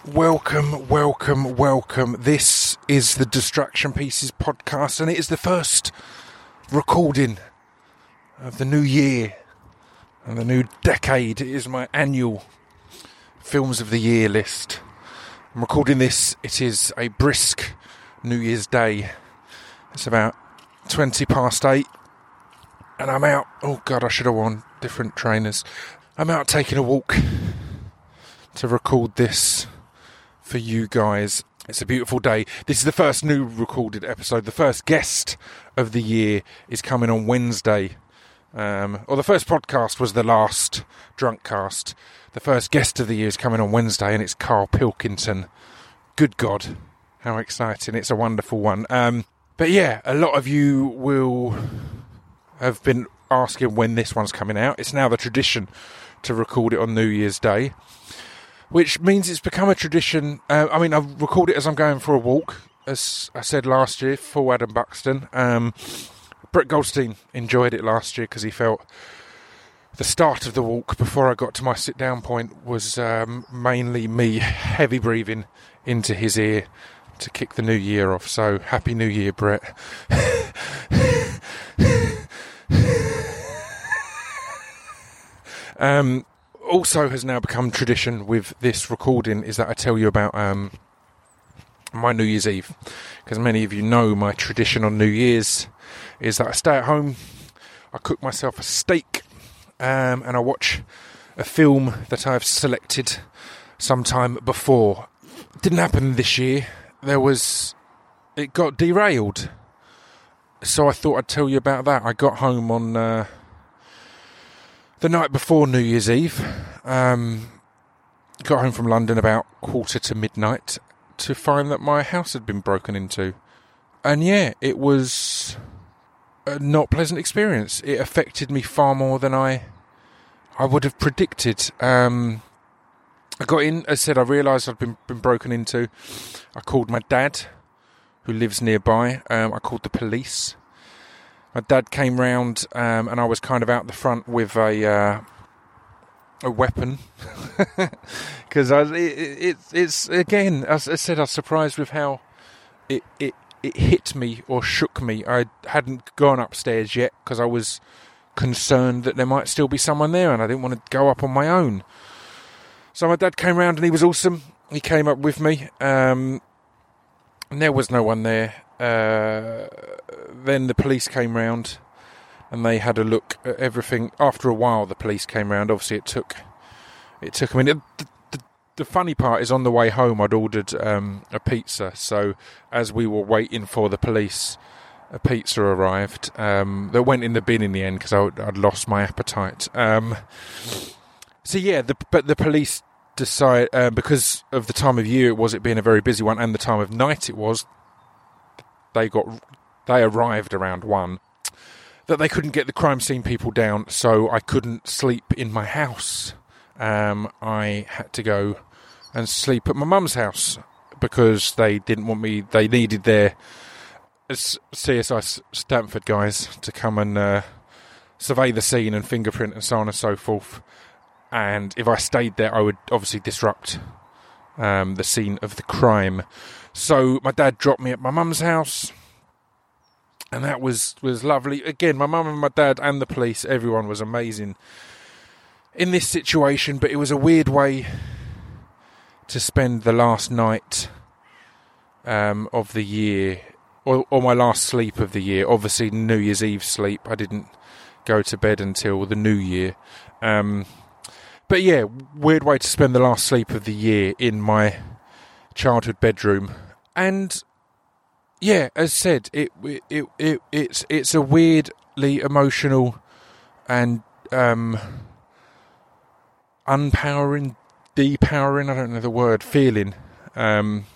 Welcome. This is the Distraction Pieces podcast, and it is the first recording of the new year and the new decade. It is my annual Films of the Year list. I'm recording this, it is a brisk New Year's Day. It's about 20 past 8, and I'm out. Oh God, I should have worn different trainers. I'm out taking a walk to record this for you guys. It's a beautiful day. This is the first new recorded episode. The first guest of the year is coming on Wednesday. Or the first podcast was the last drunk cast. The first guest of the year is coming on Wednesday, and it's Carl Pilkington. Good God, how exciting. It's a wonderful one. But yeah, a lot of you will have been asking when this one's coming out. It's now the tradition to record it on New Year's Day, which means it's become a tradition. I record it as I'm going for a walk, as I said last year, for Adam Buxton. Brett Goldstein enjoyed it last year because he felt the start of the walk before I got to my sit-down point was mainly me heavy breathing into his ear to kick the new year off. So, Happy New Year, Brett. Also has now become tradition with this recording is that I tell you about my New Year's Eve, because many of you know my tradition on New Year's is that I stay at home, I cook myself a steak, and I watch a film that I've selected sometime before. It didn't happen this year. It got derailed, so I thought I'd tell you about that. I got home on the night before New Year's Eve. Got home from London about 1:45 midnight to find that my house had been broken into. And yeah, it was a not pleasant experience. It affected me far more than I would have predicted. I got in, as I said, I realised I'd been broken into. I called my dad, who lives nearby. I called the police. My dad came round, and I was kind of out the front with a weapon, because it's again, as I said, I was surprised with how it hit me or shook me. I hadn't gone upstairs yet because I was concerned that there might still be someone there, and I didn't want to go up on my own. So my dad came round, and he was awesome. He came up with me, and there was no one there. Then the police came round and they had a look at everything. After a while the police came round. Obviously it took a minute. The funny part is, on the way home I'd ordered a pizza, so as we were waiting for the police, a pizza arrived that went in the bin in the end because I'd lost my appetite. So yeah, but the police decide, because of the time of year it was, it being a very busy one, and the time of night it was, they arrived around 1, that they couldn't get the crime scene people down, so I couldn't sleep in my house. I had to go and sleep at my mum's house because they didn't want me. They needed their CSI Stanford guys to come and survey the scene and fingerprint and so on and so forth. And if I stayed there, I would obviously disrupt the scene of the crime. So my dad dropped me at my mum's house, and that was lovely. Again, my mum and my dad and the police, everyone was amazing in this situation, but it was a weird way to spend the last night of the year, or my last sleep of the year. Obviously, New Year's Eve sleep. I didn't go to bed until the New Year. But yeah, weird way to spend the last sleep of the year in my childhood bedroom. And yeah, as said, it's a weirdly emotional and unpowering, depowering, I don't know the word, feeling. And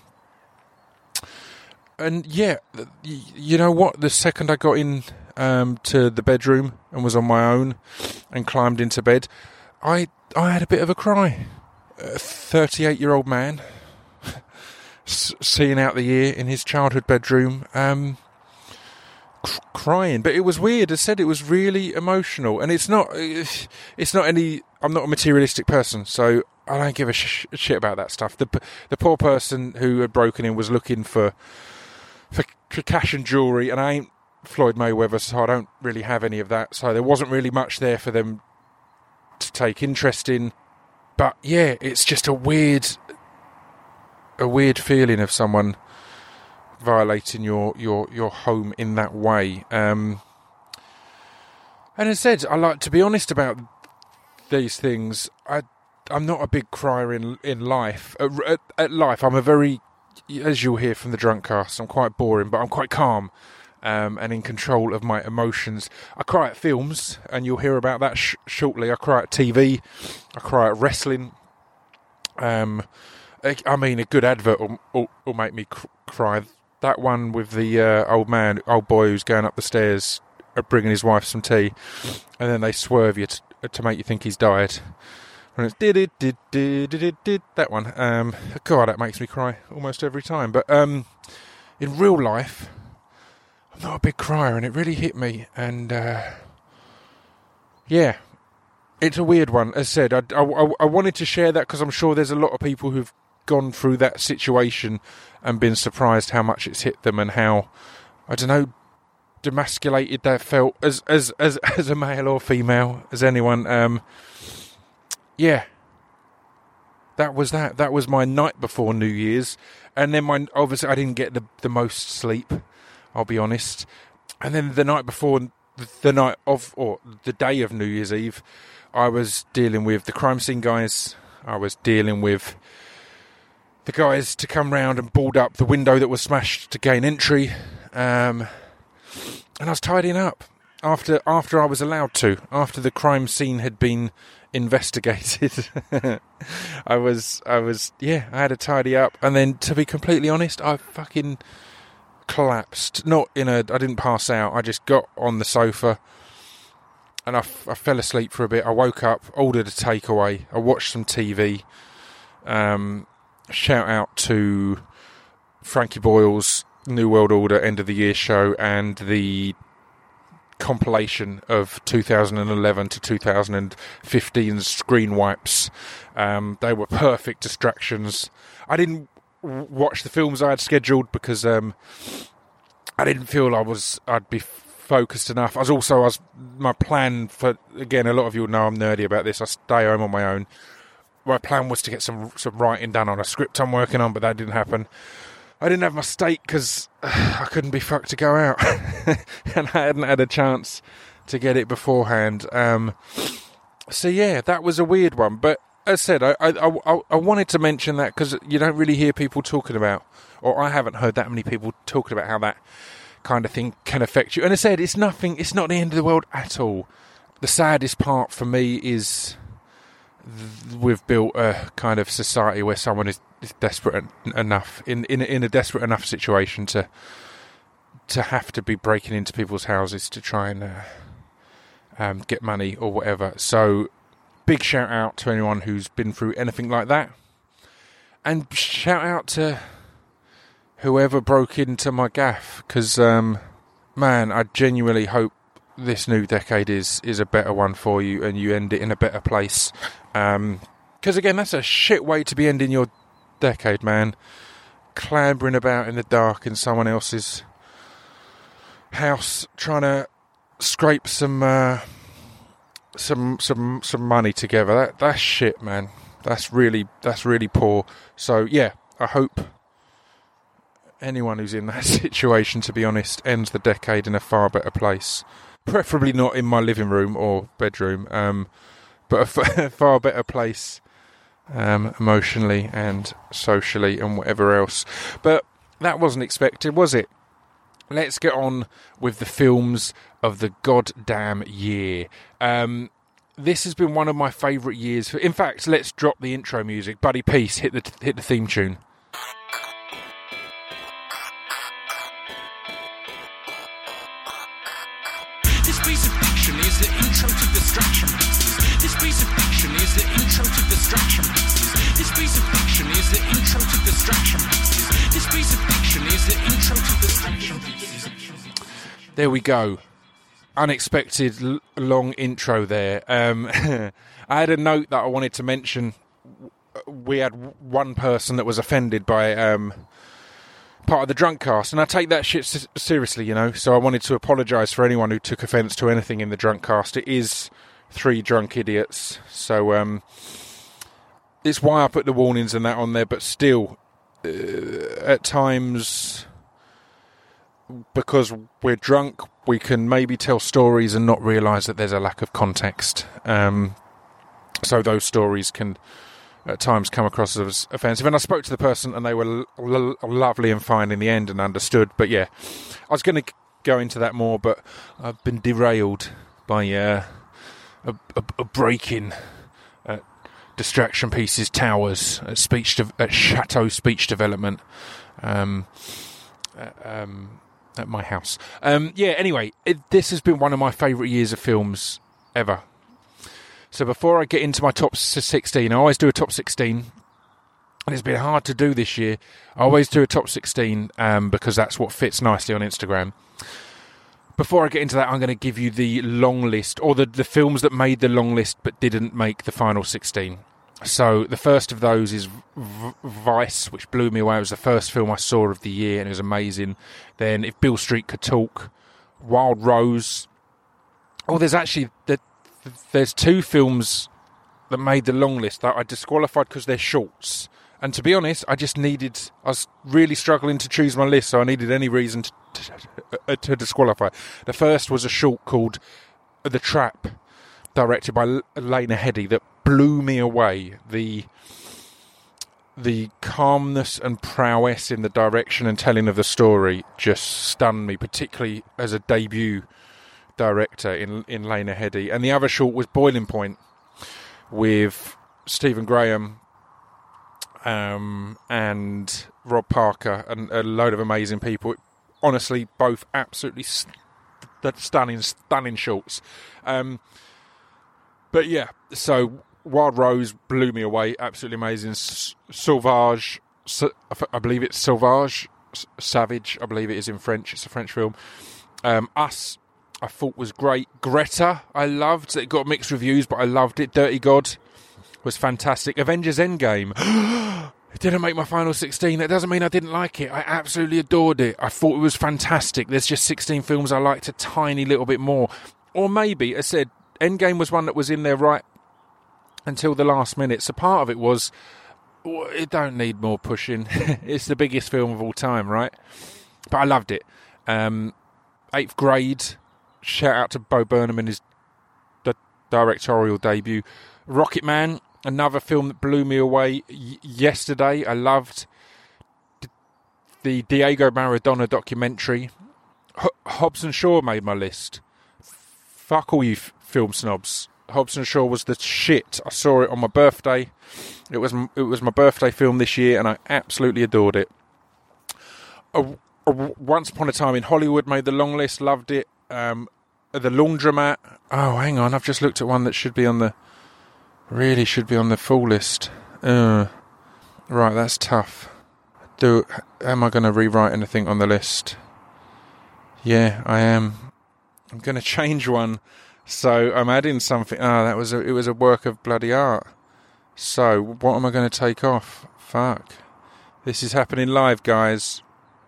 yeah, you know what? The second I got in to the bedroom and was on my own and climbed into bed, I had a bit of a cry. A 38-year-old man seeing out the year in his childhood bedroom, crying. But it was weird. As I said, it was really emotional, and it's not any. I'm not a materialistic person, so I don't give a shit about that stuff. The poor person who had broken in was looking for cash and jewellery, and I ain't Floyd Mayweather, so I don't really have any of that. So there wasn't really much there for them to take interest in. But yeah, it's just a weird feeling of someone violating your home in that way. And as I said, I like to be honest about these things. I'm not a big crier in life. At life, I'm a very, as you'll hear from the Drunkcast, I'm quite boring, but I'm quite calm and in control of my emotions. I cry at films, and you'll hear about that shortly. I cry at TV. I cry at wrestling. I mean, a good advert will make me cry. That one with the old boy who's going up the stairs, bringing his wife some tea, and then they swerve you to make you think he's died. And it's that one. God, that makes me cry almost every time. But in real life, I'm not a big crier, and it really hit me. And yeah, it's a weird one. As I said, I wanted to share that because I'm sure there's a lot of people who've gone through that situation and been surprised how much it's hit them and how, I don't know, demasculated they felt as a male or female, as anyone. Yeah, that was that. That was my night before New Year's, and then obviously I didn't get the most sleep, I'll be honest. And then the night before, the night of, or the day of New Year's Eve, I was dealing with the crime scene guys. I was dealing with the guys to come round and board up the window that was smashed to gain entry, and I was tidying up after I was allowed to, after the crime scene had been investigated. I had to tidy up, and then, to be completely honest, I fucking collapsed. I didn't pass out, I just got on the sofa and I fell asleep for a bit. I woke up, ordered a takeaway, I watched some TV. Shout out to Frankie Boyle's New World Order End of the Year show and the compilation of 2011 to 2015 screen wipes. They were perfect distractions. I didn't watch the films I had scheduled because I didn't feel I'd be focused enough. My plan for, again, a lot of you will know I'm nerdy about this, I stay home on my own. My plan was to get some writing done on a script I'm working on, but that didn't happen. I didn't have my steak because I couldn't be fucked to go out, and I hadn't had a chance to get it beforehand. So yeah, that was a weird one. But as I said, I wanted to mention that because you don't really hear people talking about, or I haven't heard that many people talking about how that kind of thing can affect you. And as I said, it's not the end of the world at all. The saddest part for me is we've built a kind of society where someone is desperate enough, in a desperate enough situation to have to be breaking into people's houses to try and get money or whatever. So big shout out to anyone who's been through anything like that, and shout out to whoever broke into my gaff, because man, I genuinely hope this new decade is a better one for you and you end it in a better place. Because again, that's a shit way to be ending your decade, man. Clambering about in the dark in someone else's house, trying to scrape some money together. That's shit, man. That's really poor. So yeah, I hope anyone who's in that situation, to be honest, ends the decade in a far better place. Preferably not in my living room or bedroom, but a far better place emotionally and socially and whatever else. But that wasn't expected, was it? Let's get on with the films of the goddamn year. This has been one of my favourite years. In fact, let's drop the intro music. Buddy Peace, hit the theme tune. This piece of fiction is the intro to Distraction Pieces. This piece of fiction is the intro to Distraction Pieces. This piece of fiction is the intro to Distraction Pieces. This piece of fiction is the intro to Distraction Pieces. There we go. Unexpected long intro there. I had a note that I wanted to mention we had one person that was offended by part of the drunk cast, and I take that shit seriously, you know. So I wanted to apologise for anyone who took offence to anything in the drunk cast. It is 3 drunk idiots, so it's why I put the warnings and that on there. But still, at times, because we're drunk, we can maybe tell stories and not realise that there's a lack of context. So those stories can at times come across as offensive. And I spoke to the person and they were lovely and fine in the end and understood. But yeah, I was going to go into that more, but I've been derailed by a break-in at Distraction Pieces Towers at Chateau Speech Development at my house. Anyway, this has been one of my favourite years of films ever. So before I get into my top 16, I always do a top 16, and it's been hard to do this year. I always do a top 16 because that's what fits nicely on Instagram. Before I get into that, I'm going to give you the long list, or the films that made the long list but didn't make the final 16. So the first of those is Vice, which blew me away. It was the first film I saw of the year, and it was amazing. Then If Beale Street Could Talk, Wild Rose. Oh, there's 2 films that made the long list that I disqualified because they're shorts. And to be honest, I was really struggling to choose my list, so I needed any reason to disqualify. The first was a short called The Trap, directed by Lena Headey, that blew me away. The calmness and prowess in the direction and telling of the story just stunned me, particularly as a debut director in Lena Headey. And the other short was Boiling Point with Stephen Graham and Rob Parker and a load of amazing people. Honestly, both absolutely stunning shorts. But yeah, so Wild Rose blew me away, absolutely amazing. Sauvage, I believe it's Sauvage, Savage, I believe it is in French. It's a French film. Us, I thought was great. Greta, I loved. It got mixed reviews, but I loved it. Dirty God was fantastic. Avengers Endgame. It didn't make my final 16. That doesn't mean I didn't like it. I absolutely adored it. I thought it was fantastic. There's just 16 films I liked a tiny little bit more. Or maybe, I said, Endgame was one that was in there right until the last minute. So part of it was, it don't need more pushing. It's the biggest film of all time, right? But I loved it. 8th Grade. Shout out to Bo Burnham in his directorial debut. Rocketman, another film that blew me away yesterday. I loved the Diego Maradona documentary. Hobbs and Shaw made my list. Fuck all you film snobs. Hobbs and Shaw was the shit. I saw it on my birthday. It was my birthday film this year, and I absolutely adored it. Once Upon a Time in Hollywood made the long list. Loved it. The Laundromat. Oh, hang on. I've just looked at one that should be on the full list. Right, that's tough. Am I going to rewrite anything on the list? Yeah, I am. I'm going to change one. So I'm adding something. It was a work of bloody art. So what am I going to take off? Fuck. This is happening live, guys.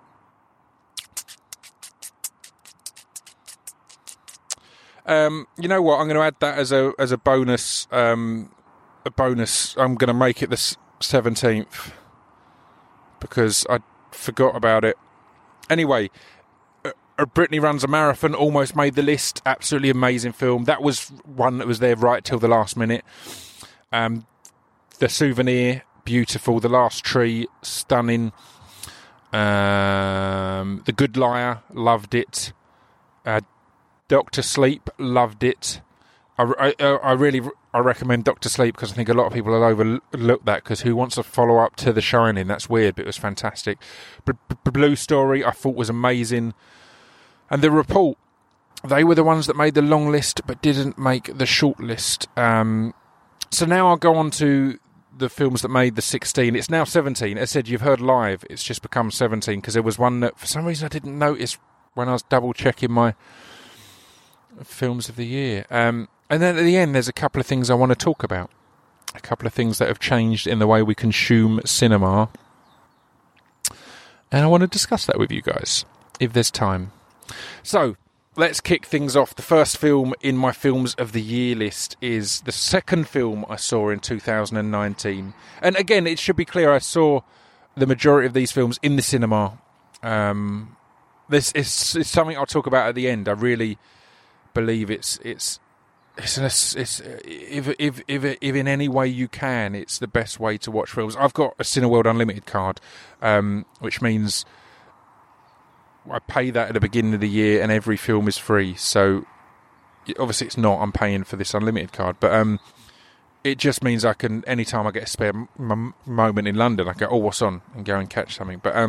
You know what? I'm going to add that as a bonus. A bonus. I'm going to make it the 17th because I forgot about it. Anyway, Brittany Runs a Marathon almost made the list. Absolutely amazing film. That was one that was there right till the last minute. The Souvenir, beautiful. The Last Tree, stunning. The Good Liar, loved it. Dr. Sleep, loved it. I really recommend Dr. Sleep because I think a lot of people will overlook that because who wants a follow-up to The Shining? That's weird, but it was fantastic. Blue Story, I thought was amazing. And The Report, they were the ones that made the long list but didn't make the short list. So now I'll go on to the films that made the 16. It's now 17. As I said, you've heard live. It's just become 17 because there was one that for some reason I didn't notice when I was double-checking my films of the year. And then at the end, there's a couple of things I want to talk about. a couple of things that have changed in the way we consume cinema. And I want to discuss that with you guys, if there's time. So, let's kick things off. The first film in my Films of the Year list is the second film I saw in 2019. And again, it should be clear, I saw the majority of these films in the cinema. This is something I'll talk about at the end. I really believe if in any way you can, it's the best way to watch films. I've got a Cineworld Unlimited card, which means I pay that at the beginning of the year and every film is free. So obviously it's not, I'm paying for this unlimited card, but it just means I can, anytime I get a spare moment in London, I go, oh, what's on, and go and catch something. But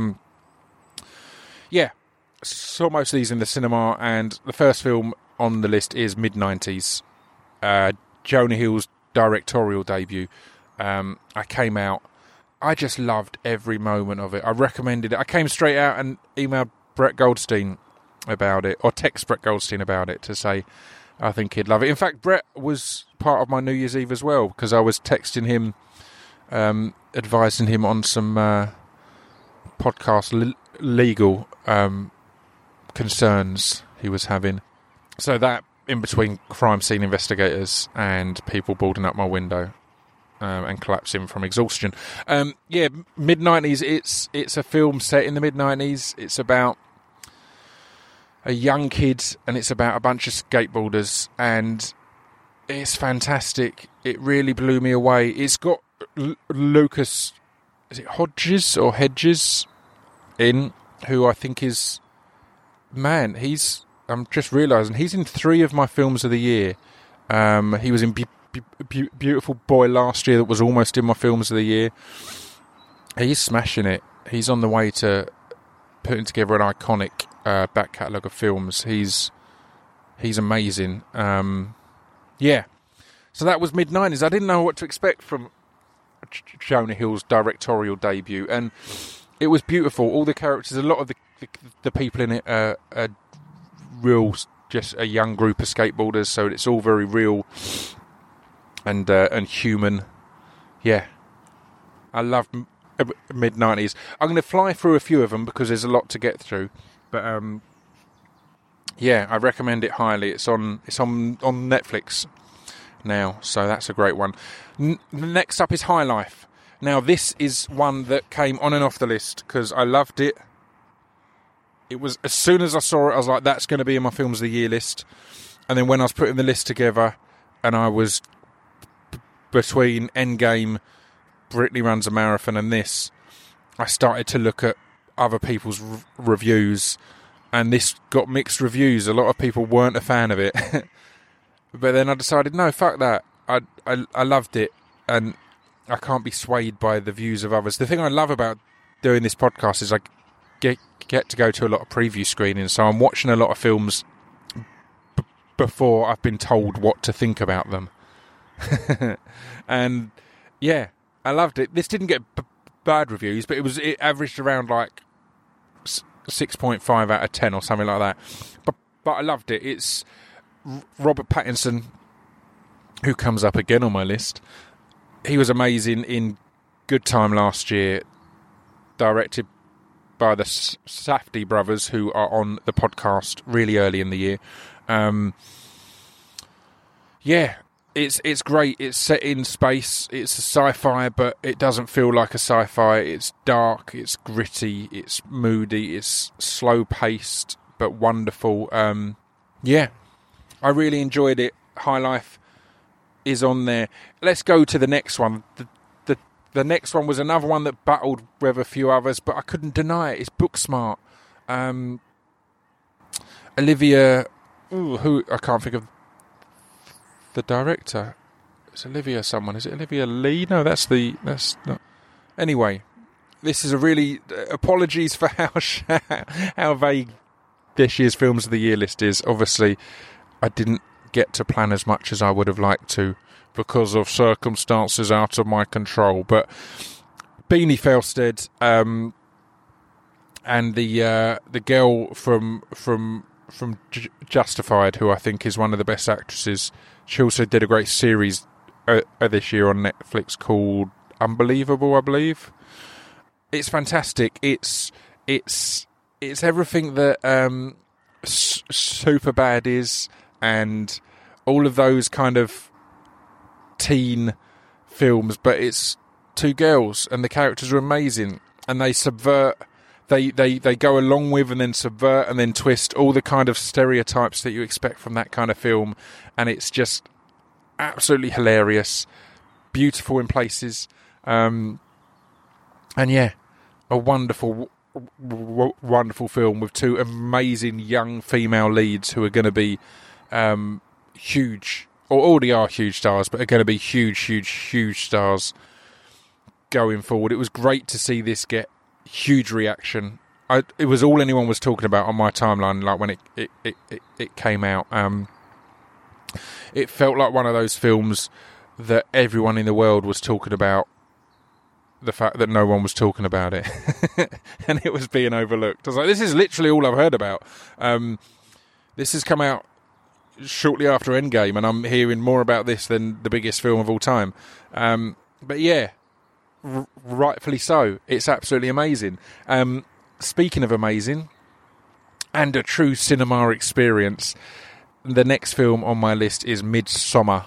yeah, saw most of these in the cinema, and the first film on the list is Mid-90s, Jonah Hill's directorial debut. I came out, I just loved every moment of it. I recommended it. I came straight out and emailed Brett Goldstein about it, or text Brett Goldstein about it, to say I think he'd love it. In fact, Brett was part of my New Year's Eve as well, because I was texting him, advising him on some podcast legal concerns he was having. So that, in between crime scene investigators and people boarding up my window and collapsing from exhaustion. Yeah, Mid-90s, it's a film set in the Mid-90s. It's about a young kid, and it's about a bunch of skateboarders, and it's fantastic. It really blew me away. It's got Lucas, is it Hodges or Hedges, in, who I think is, man, I'm just realising, he's in 3 of my Films of the Year. He was in Beautiful Boy last year, that was almost in my Films of the Year. He's smashing it. He's on the way to putting together an iconic back catalogue of films. He's amazing. Yeah. So that was Mid-90s. I didn't know what to expect from Jonah Hill's directorial debut, and it was beautiful. All the characters, a lot of the people in it are real, just a young group of skateboarders, so it's all very real and human. Yeah. I love Mid-90s. I'm going to fly through a few of them because there's a lot to get through. But yeah, I recommend it highly. It's on Netflix now, so that's a great one. Next up is High Life. Now, this is one that came on and off the list because I loved it. It was, as soon as I saw it, I was like, that's going to be in my Films of the Year list. And then when I was putting the list together, and I was between Endgame, Brittany Runs a Marathon, and this, I started to look at other people's reviews, and this got mixed reviews. A lot of people weren't a fan of it. But then I decided, no, fuck that. I loved it, and I can't be swayed by the views of others. The thing I love about doing this podcast is I get to go to a lot of preview screenings, so I'm watching a lot of films before I've been told what to think about them. And yeah, I loved it. This didn't get bad reviews, but it averaged around like 6.5 out of 10 or something like that. But I loved it. It's Robert Pattinson, who comes up again on my list. He was amazing in Good Time last year, directed by the Safdie brothers, who are on the podcast really early in the year. Yeah, it's great. It's set in space. It's a sci-fi, but it doesn't feel like a sci-fi. It's dark, it's gritty, it's moody, it's slow-paced, but wonderful. Yeah, I really enjoyed it. High Life is on there. Let's go to the next one. The next one was another one that battled with a few others, but I couldn't deny it. It's Booksmart. Olivia, who I can't think of the director. It's Olivia someone. Is it Olivia Lee? No, that's not. Anyway, this is a really, apologies for how vague this year's Films of the Year list is. Obviously, I didn't get to plan as much as I would have liked to, because of circumstances out of my control. But Beanie Feldstead, and the girl from Justified, who I think is one of the best actresses. She also did a great series this year on Netflix called Unbelievable, I believe. It's fantastic. It's everything that Superbad is, and all of those kind of teen films, but it's two girls and the characters are amazing, and they subvert, they go along with and then subvert and then twist all the kind of stereotypes that you expect from that kind of film, and it's just absolutely hilarious, beautiful in places, and yeah, a wonderful film with two amazing young female leads who are going to be huge, or already are huge stars, but are going to be huge stars going forward. It was great to see this get huge reaction. It was all anyone was talking about on my timeline, like when it came out. It felt like one of those films that everyone in the world was talking about, the fact that no one was talking about it and it was being overlooked. I was like, this is literally all I've heard about. This has come out shortly after Endgame, and I'm hearing more about this than the biggest film of all time. But yeah, rightfully so. It's absolutely amazing. Speaking of amazing and a true cinema experience, the next film on my list is Midsommar.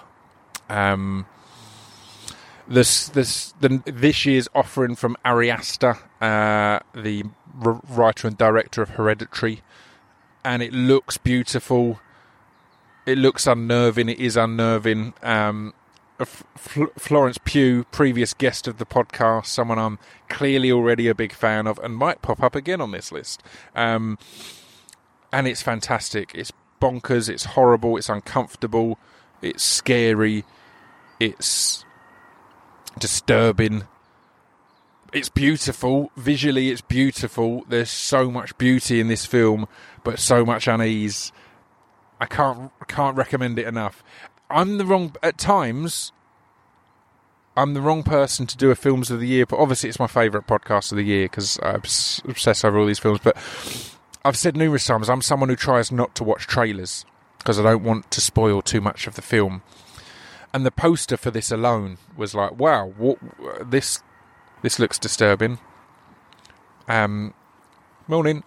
This year's offering from Ari Aster, the writer and director of Hereditary, and it looks beautiful. It looks unnerving. It is unnerving. Florence Pugh, previous guest of the podcast, someone I'm clearly already a big fan of and might pop up again on this list. And it's fantastic. It's bonkers. It's horrible. It's uncomfortable. It's scary. It's disturbing. It's beautiful. Visually, it's beautiful. There's so much beauty in this film, but so much unease. I can't recommend it enough. At times, I'm the wrong person to do a Films of the Year, but obviously it's my favourite podcast of the year because I obsess over all these films. But I've said numerous times, I'm someone who tries not to watch trailers because I don't want to spoil too much of the film. And the poster for this alone was like, wow, this looks disturbing. Morning.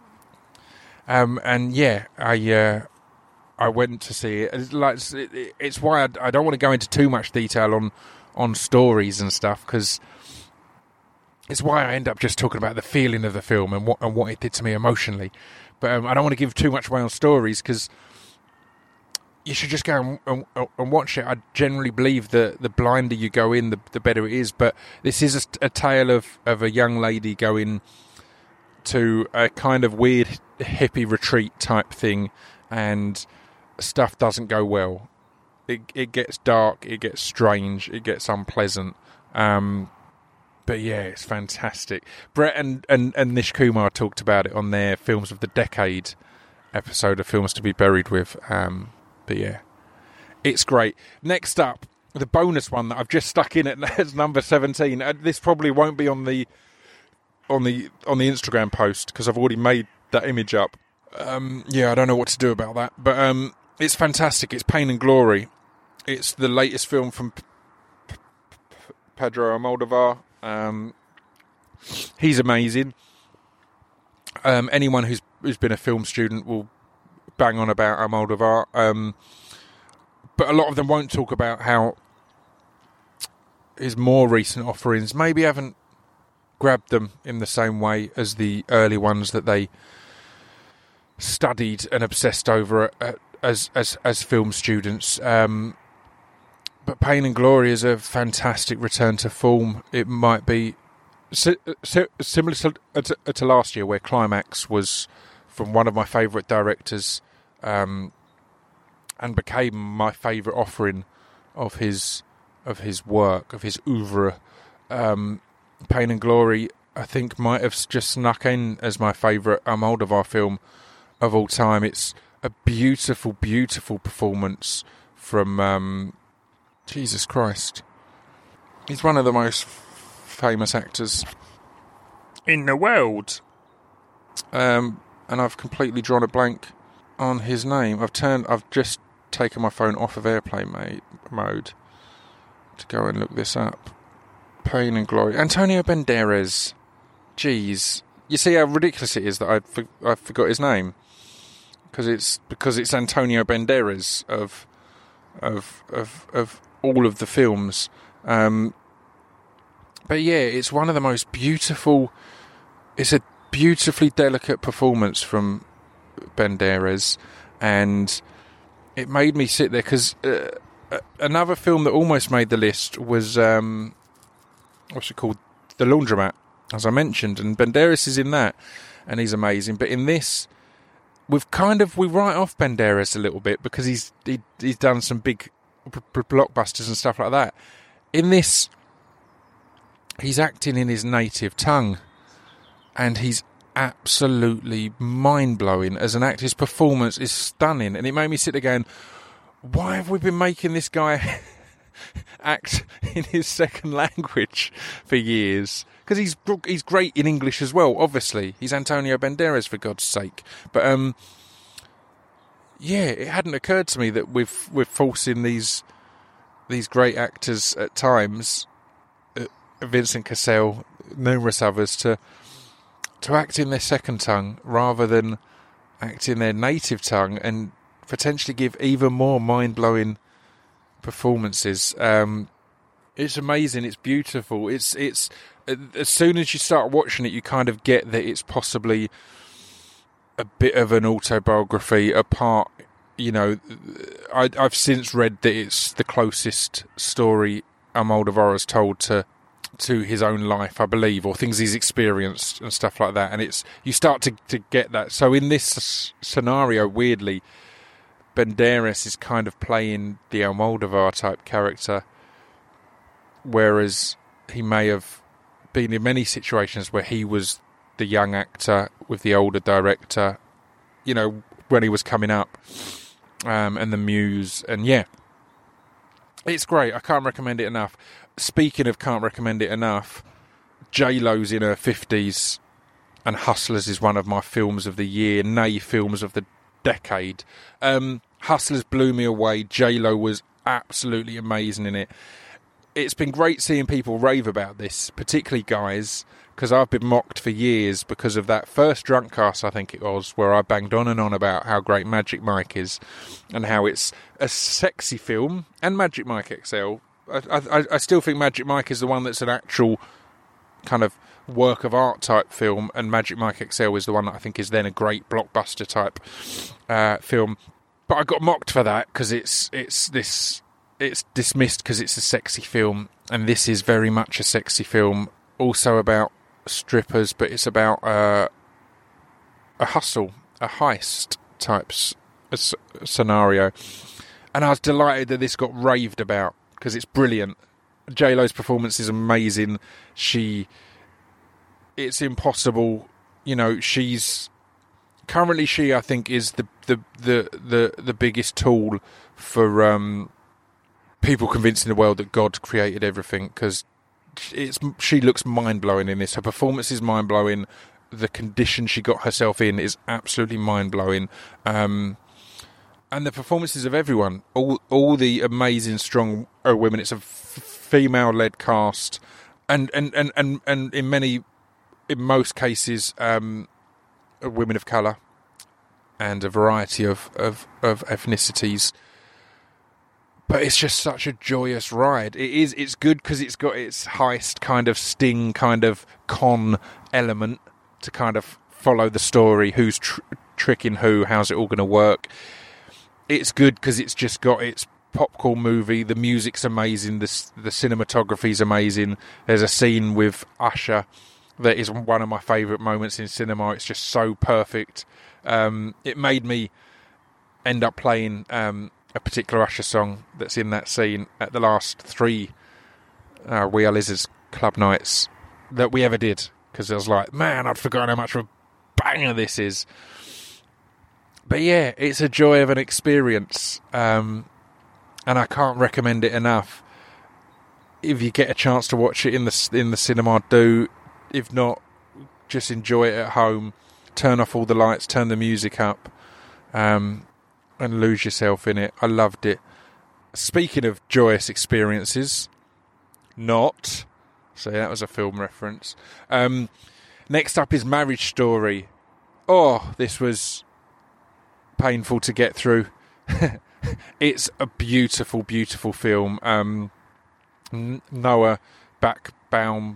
And yeah, I went to see it. It's why I don't want to go into too much detail on stories and stuff, because it's why I end up just talking about the feeling of the film and what it did to me emotionally. But I don't want to give too much away on stories, because you should just go and watch it. I generally believe that the blinder you go in, the better it is. But this is a tale of a young lady going to a kind of weird hippie retreat type thing, and stuff doesn't go well. It gets dark, it gets strange, it gets unpleasant. But yeah, it's fantastic. Brett and Nish Kumar talked about it on their Films of the Decade episode of Films to be Buried With. But yeah, it's great. Next up, the bonus one that I've just stuck in at number 17. This probably won't be on the Instagram post because I've already made that image up. Yeah, I don't know what to do about that. But it's fantastic. It's Pain and Glory. It's the latest film from Pedro Almodovar. He's amazing. Anyone who's been a film student will bang on about Almodovar. But a lot of them won't talk about how his more recent offerings maybe haven't grabbed them in the same way as the early ones that they studied and obsessed over as film students. But Pain and Glory is a fantastic return to form. It might be similar to last year, where Climax was from one of my favourite directors, and became my favourite offering of his work, of his oeuvre. Pain and Glory, I think, might have just snuck in as my favourite Almodovar film of all time. It's a beautiful, beautiful performance from Jesus Christ. He's one of the most famous actors in the world. And I've completely drawn a blank on his name. I've just taken my phone off of airplane mode. to go and look this up. Pain and Glory. Antonio Banderas. Jeez. You see how ridiculous it is that I forgot his name? Because it's Antonio Banderas of all of the films. But yeah, it's one of the most beautiful... It's a beautifully delicate performance from Banderas, and it made me sit there, because another film that almost made the list was... what's it called? The Laundromat, as I mentioned, and Banderas is in that, and he's amazing. But in this, we write off Banderas a little bit because he's done some big blockbusters and stuff like that. In this, he's acting in his native tongue, and he's absolutely mind-blowing as an actor. His performance is stunning, and it made me sit there going, why have we been making this guy act in his second language for years? Because he's great in English as well, obviously. He's Antonio Banderas, for God's sake. But yeah, it hadn't occurred to me that we're forcing these great actors at times, Vincent Cassel, numerous others, to act in their second tongue rather than act in their native tongue, and potentially give even more mind-blowing performances. It's amazing. It's beautiful. It's as soon as you start watching it, you kind of get that it's possibly a bit of an autobiography. Apart, I've since read that it's the closest story Almodovar has told to his own life, I believe, or things he's experienced and stuff like that. And you start to get that. So in this scenario, weirdly, Banderas is kind of playing the Almodovar type character, whereas he may have been in many situations where he was the young actor with the older director, when he was coming up, and the muse. And yeah, it's great. I can't recommend it enough. Speaking of can't recommend it enough, J-Lo's in her 50s, and Hustlers is one of my films of the year, nay, films of the decade. Hustlers blew me away. J-Lo was absolutely amazing in it. It's been great seeing people rave about this, particularly guys, because I've been mocked for years because of that first Drunkcast, I think it was, where I banged on and on about how great Magic Mike is and how it's a sexy film, and Magic Mike XL. I still think Magic Mike is the one that's an actual kind of work of art type film, and Magic Mike XL is the one that I think is then a great blockbuster type film. But I got mocked for that because it's dismissed because it's a sexy film, and this is very much a sexy film. Also about strippers, but it's about a hustle, a heist type scenario. And I was delighted that this got raved about because it's brilliant. J-Lo's performance is amazing. It's impossible. She's currently, I think, is the biggest tool for people convincing the world that God created everything, because she looks mind-blowing in this. Her performance is mind-blowing. The condition she got herself in is absolutely mind-blowing. And the performances of everyone, all the amazing, strong women. It's a female-led cast, and in most cases, women of colour, and a variety of ethnicities. But it's just such a joyous ride. It's good because it's got its heist kind of sting, kind of con element to kind of follow the story. Who's tricking who? How's it all going to work? It's good because it's just got its popcorn movie. The music's amazing. The cinematography's amazing. There's a scene with Usher that is one of my favourite moments in cinema. It's just so perfect. It made me end up playing a particular Usher song that's in that scene at the last 3 We Are Lizards club nights that we ever did, because I was like, man, I'd forgotten how much of a banger this is. But yeah, it's a joy of an experience, and I can't recommend it enough. If you get a chance to watch it in the cinema, do. If not, just enjoy it at home. Turn off all the lights, turn the music up, and lose yourself in it. I loved it. Speaking of joyous experiences, not. So that was a film reference. Next up is Marriage Story. Oh, this was painful to get through. It's a beautiful, beautiful film. Noah Bachbaum,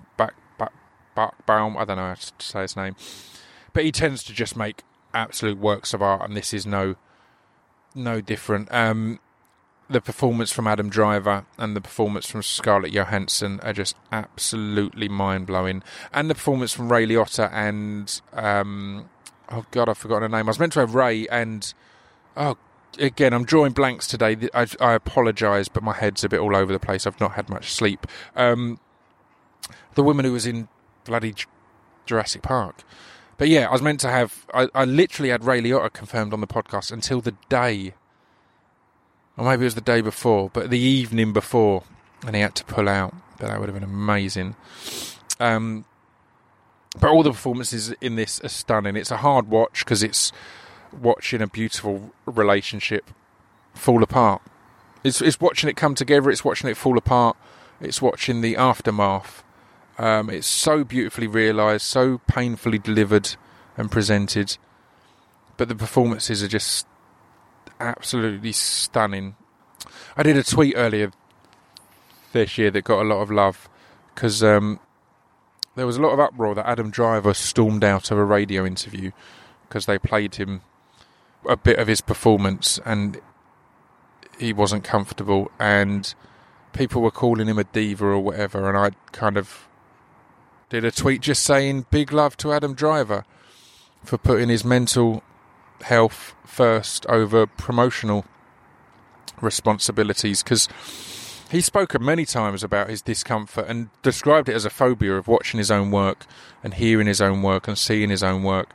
I don't know how to say his name, but he tends to just make absolute works of art, and this is no different. The performance from Adam Driver and the performance from Scarlett Johansson are just absolutely mind-blowing, and the performance from Ray Liotta and oh god, I've forgotten her name. I was meant to have Ray and again, I'm drawing blanks today. I apologise, but my head's a bit all over the place. I've not had much sleep. The woman who was in bloody Jurassic Park. But yeah, I was meant to have... I literally had Ray Liotta confirmed on the podcast until the day... Or maybe it was the day before, but the evening before, and he had to pull out. But that would have been amazing. But all the performances in this are stunning. It's a hard watch because it's watching a beautiful relationship fall apart. It's watching it come together. It's watching it fall apart. It's watching the aftermath. It's so beautifully realised, so painfully delivered and presented. But the performances are just absolutely stunning. I did a tweet earlier this year that got a lot of love because there was a lot of uproar that Adam Driver stormed out of a radio interview because they played him a bit of his performance and he wasn't comfortable, and people were calling him a diva or whatever, and I kind of did a tweet just saying big love to Adam Driver for putting his mental health first over promotional responsibilities, because he's spoken many times about his discomfort and described it as a phobia of watching his own work and hearing his own work and seeing his own work.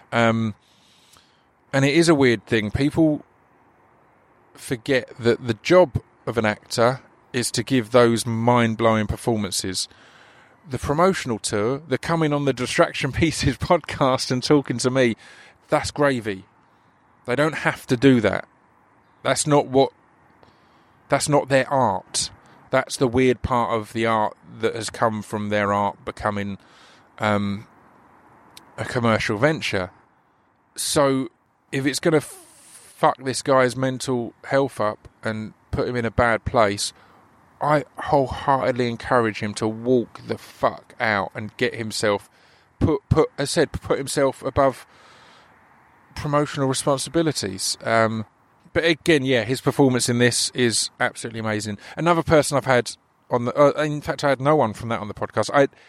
And it is a weird thing. People forget that the job of an actor is to give those mind-blowing performances. The promotional tour, the coming on the Distraction Pieces podcast and talking to me, that's gravy. They don't have to do that. That's not their art. That's the weird part of the art that has come from their art becoming a commercial venture. So if it's going to fuck this guy's mental health up and put him in a bad place, I wholeheartedly encourage him to walk the fuck out and get himself put himself above promotional responsibilities. But again, yeah, his performance in this is absolutely amazing. Another person I've had on the, in fact, I had no one from that on the podcast.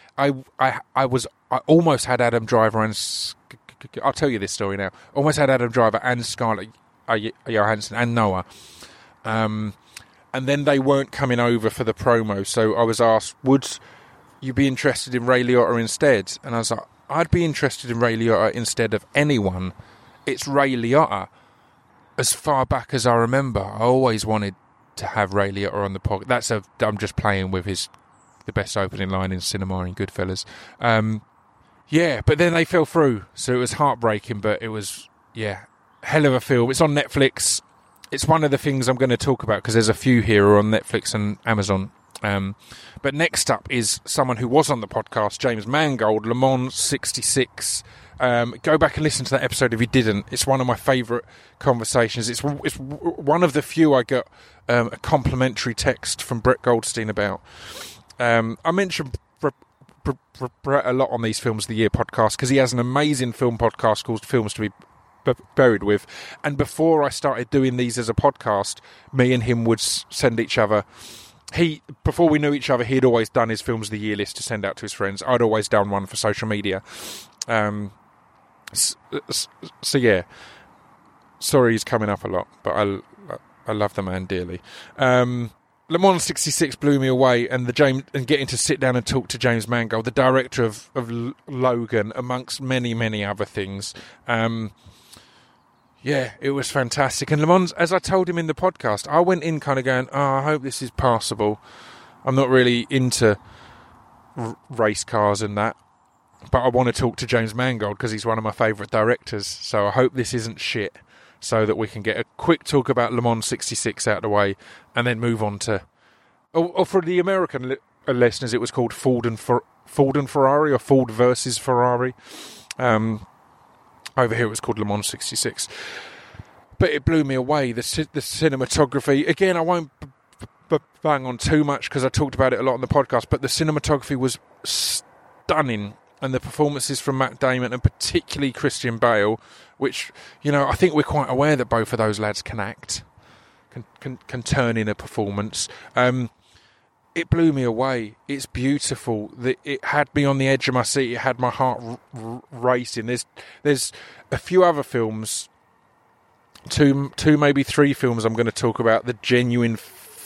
I almost had Adam Driver and I'll tell you this story now. Almost had Adam Driver and Scarlett Johansson and Noah. And then they weren't coming over for the promo, so I was asked, would you be interested in Ray Liotta instead? And I was like, I'd be interested in Ray Liotta instead of anyone. It's Ray Liotta. As far back as I remember, I always wanted to have Ray Liotta on the podcast. I'm just playing with the best opening line in cinema in Goodfellas. Yeah, but then they fell through, so it was heartbreaking, but it was, yeah, hell of a film. It's on Netflix. It's one of the things I'm going to talk about because there's a few here on Netflix and Amazon. But next up is someone who was on the podcast, James Mangold, Le Mans 66. Go back and listen to that episode if you didn't. It's one of my favourite conversations. It's one of the few I got a complimentary text from Brett Goldstein about. I mentioned Brett a lot on these Films of the Year podcast because he has an amazing film podcast called Films to Be Buried With, and before I started doing these as a podcast, me and him would send each other. Before we knew each other, he'd always done his Films of the Year list to send out to his friends. I'd always done one for social media. So yeah, sorry he's coming up a lot, but I love the man dearly. Le Mans 66 blew me away, and getting to sit down and talk to James Mangold, the director of Logan, amongst many, many other things. Yeah, it was fantastic. And Le Mans, as I told him in the podcast, I went in kind of going, I hope this is passable. I'm not really into race cars and that, but I want to talk to James Mangold because he's one of my favourite directors. So I hope this isn't shit, so that we can get a quick talk about Le Mans 66 out of the way and then move on to... Or for the American listeners, it was called Ford and Ferrari, or Ford versus Ferrari. Over here it was called Le Mans 66. But it blew me away, the cinematography. Again, I won't bang on too much because I talked about it a lot on the podcast, but the cinematography was stunning, and the performances from Matt Damon and particularly Christian Bale, which, you know, I think we're quite aware that both of those lads can act, can turn in a performance. It blew me away. It's beautiful. It had me on the edge of my seat. It had my heart racing. There's a few other films, two maybe three films I'm going to talk about, the genuine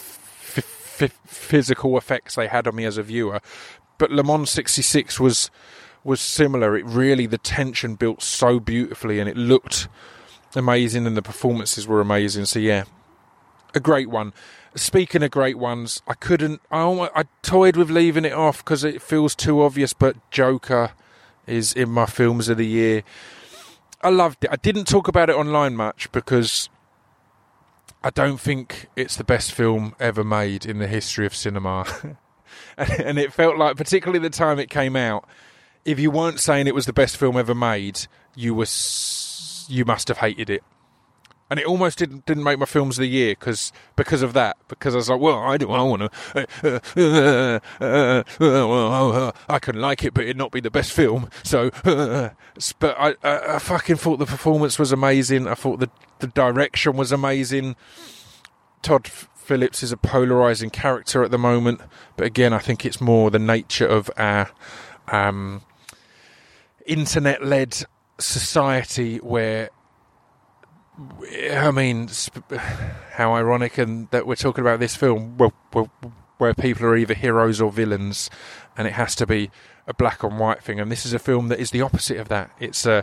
physical effects they had on me as a viewer. But Le Mans 66 was similar. It really, the tension built so beautifully, and it looked amazing, and the performances were amazing. So yeah, a great one. Speaking of great ones, I toyed with leaving it off because it feels too obvious, but Joker is in my films of the year. I loved it. I didn't talk about it online much because I don't think it's the best film ever made in the history of cinema. And it felt like, particularly the time it came out, if you weren't saying it was the best film ever made, you must have hated it. And it almost didn't make my films of the year because of that. Because I was like, well, I want to. I can like it, but it not be the best film. So, but I fucking thought the performance was amazing. I thought the direction was amazing. Todd Phillips is a polarising character at the moment, but again, I think it's more the nature of our internet-led society where. I mean, how ironic and that we're talking about this film where people are either heroes or villains, and it has to be a black and white thing. And this is a film that is the opposite of that. It's a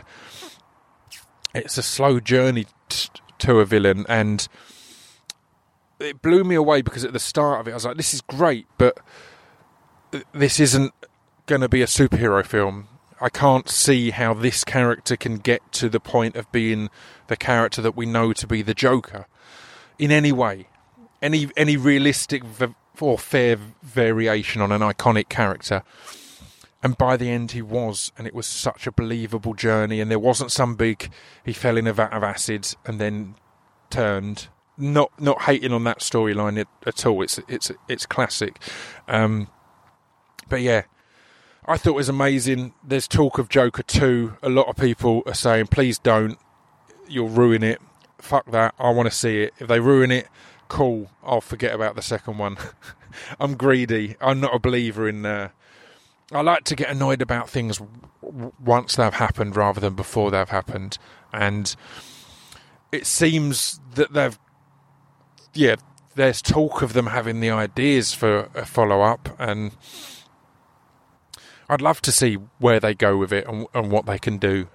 slow journey to a villain, and it blew me away because at the start of it, I was like, "This is great," but this isn't going to be a superhero film. I can't see how this character can get to the point of being the character that we know to be the Joker in any way, any realistic or fair variation on an iconic character. And by the end he was, and it was such a believable journey, and there wasn't some big, he fell in a vat of acid and then turned. Not hating on that storyline at all. It's classic. But yeah, I thought it was amazing. There's talk of Joker 2. A lot of people are saying, please don't. You'll ruin it. Fuck that. I want to see it. If they ruin it, cool. I'll forget about the second one. I'm greedy. I'm not a believer in... I like to get annoyed about things once they've happened rather than before they've happened. And it seems that there's talk of them having the ideas for a follow-up, and I'd love to see where they go with it and what they can do.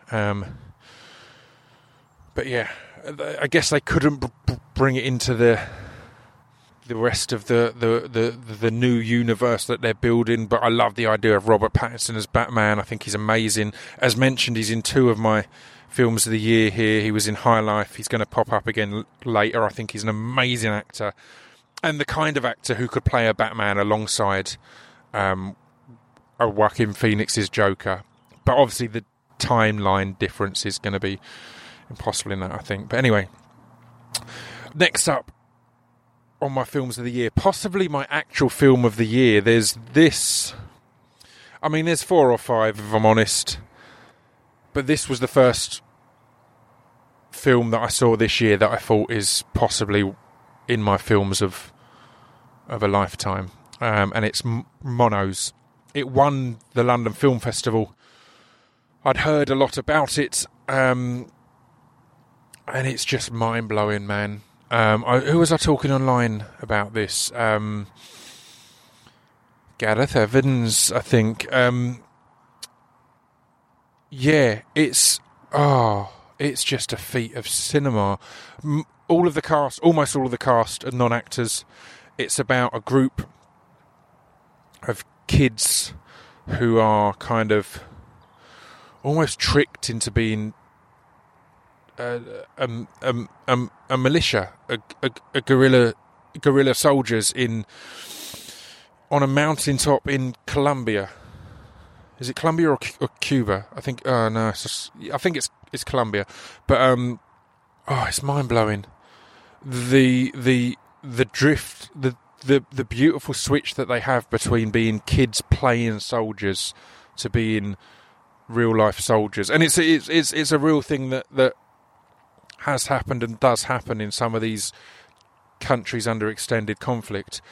But yeah, I guess they couldn't bring it into the rest of the new universe that they're building. But I love the idea of Robert Pattinson as Batman. I think he's amazing. As mentioned, he's in 2 of my films of the year here. He was in High Life. He's going to pop up again later. I think he's an amazing actor, and the kind of actor who could play a Batman alongside Joaquin Phoenix's Joker. But obviously the timeline difference is going to be impossible in that, I think. But anyway, next up on my films of the year, possibly my actual film of the year, there's 4 or 5 if I'm honest, but this was the first film that I saw this year that I thought is possibly in my films of a lifetime, and it's Monos. It won the London Film Festival. I'd heard a lot about it, and it's just mind-blowing, man. Who was I talking online about this? Gareth Evans, I think. Yeah, it's just a feat of cinema. Almost all of the cast are non-actors. It's about a group of kids who are kind of almost tricked into being a militia, a guerrilla soldiers in on a mountaintop in Colombia. Is it Colombia or Cuba? I think. No, I think it's Colombia. But it's mind blowing. The drift, the beautiful switch that they have between being kids playing soldiers to being real life soldiers, and it's a real thing that has happened and does happen in some of these countries under extended conflict.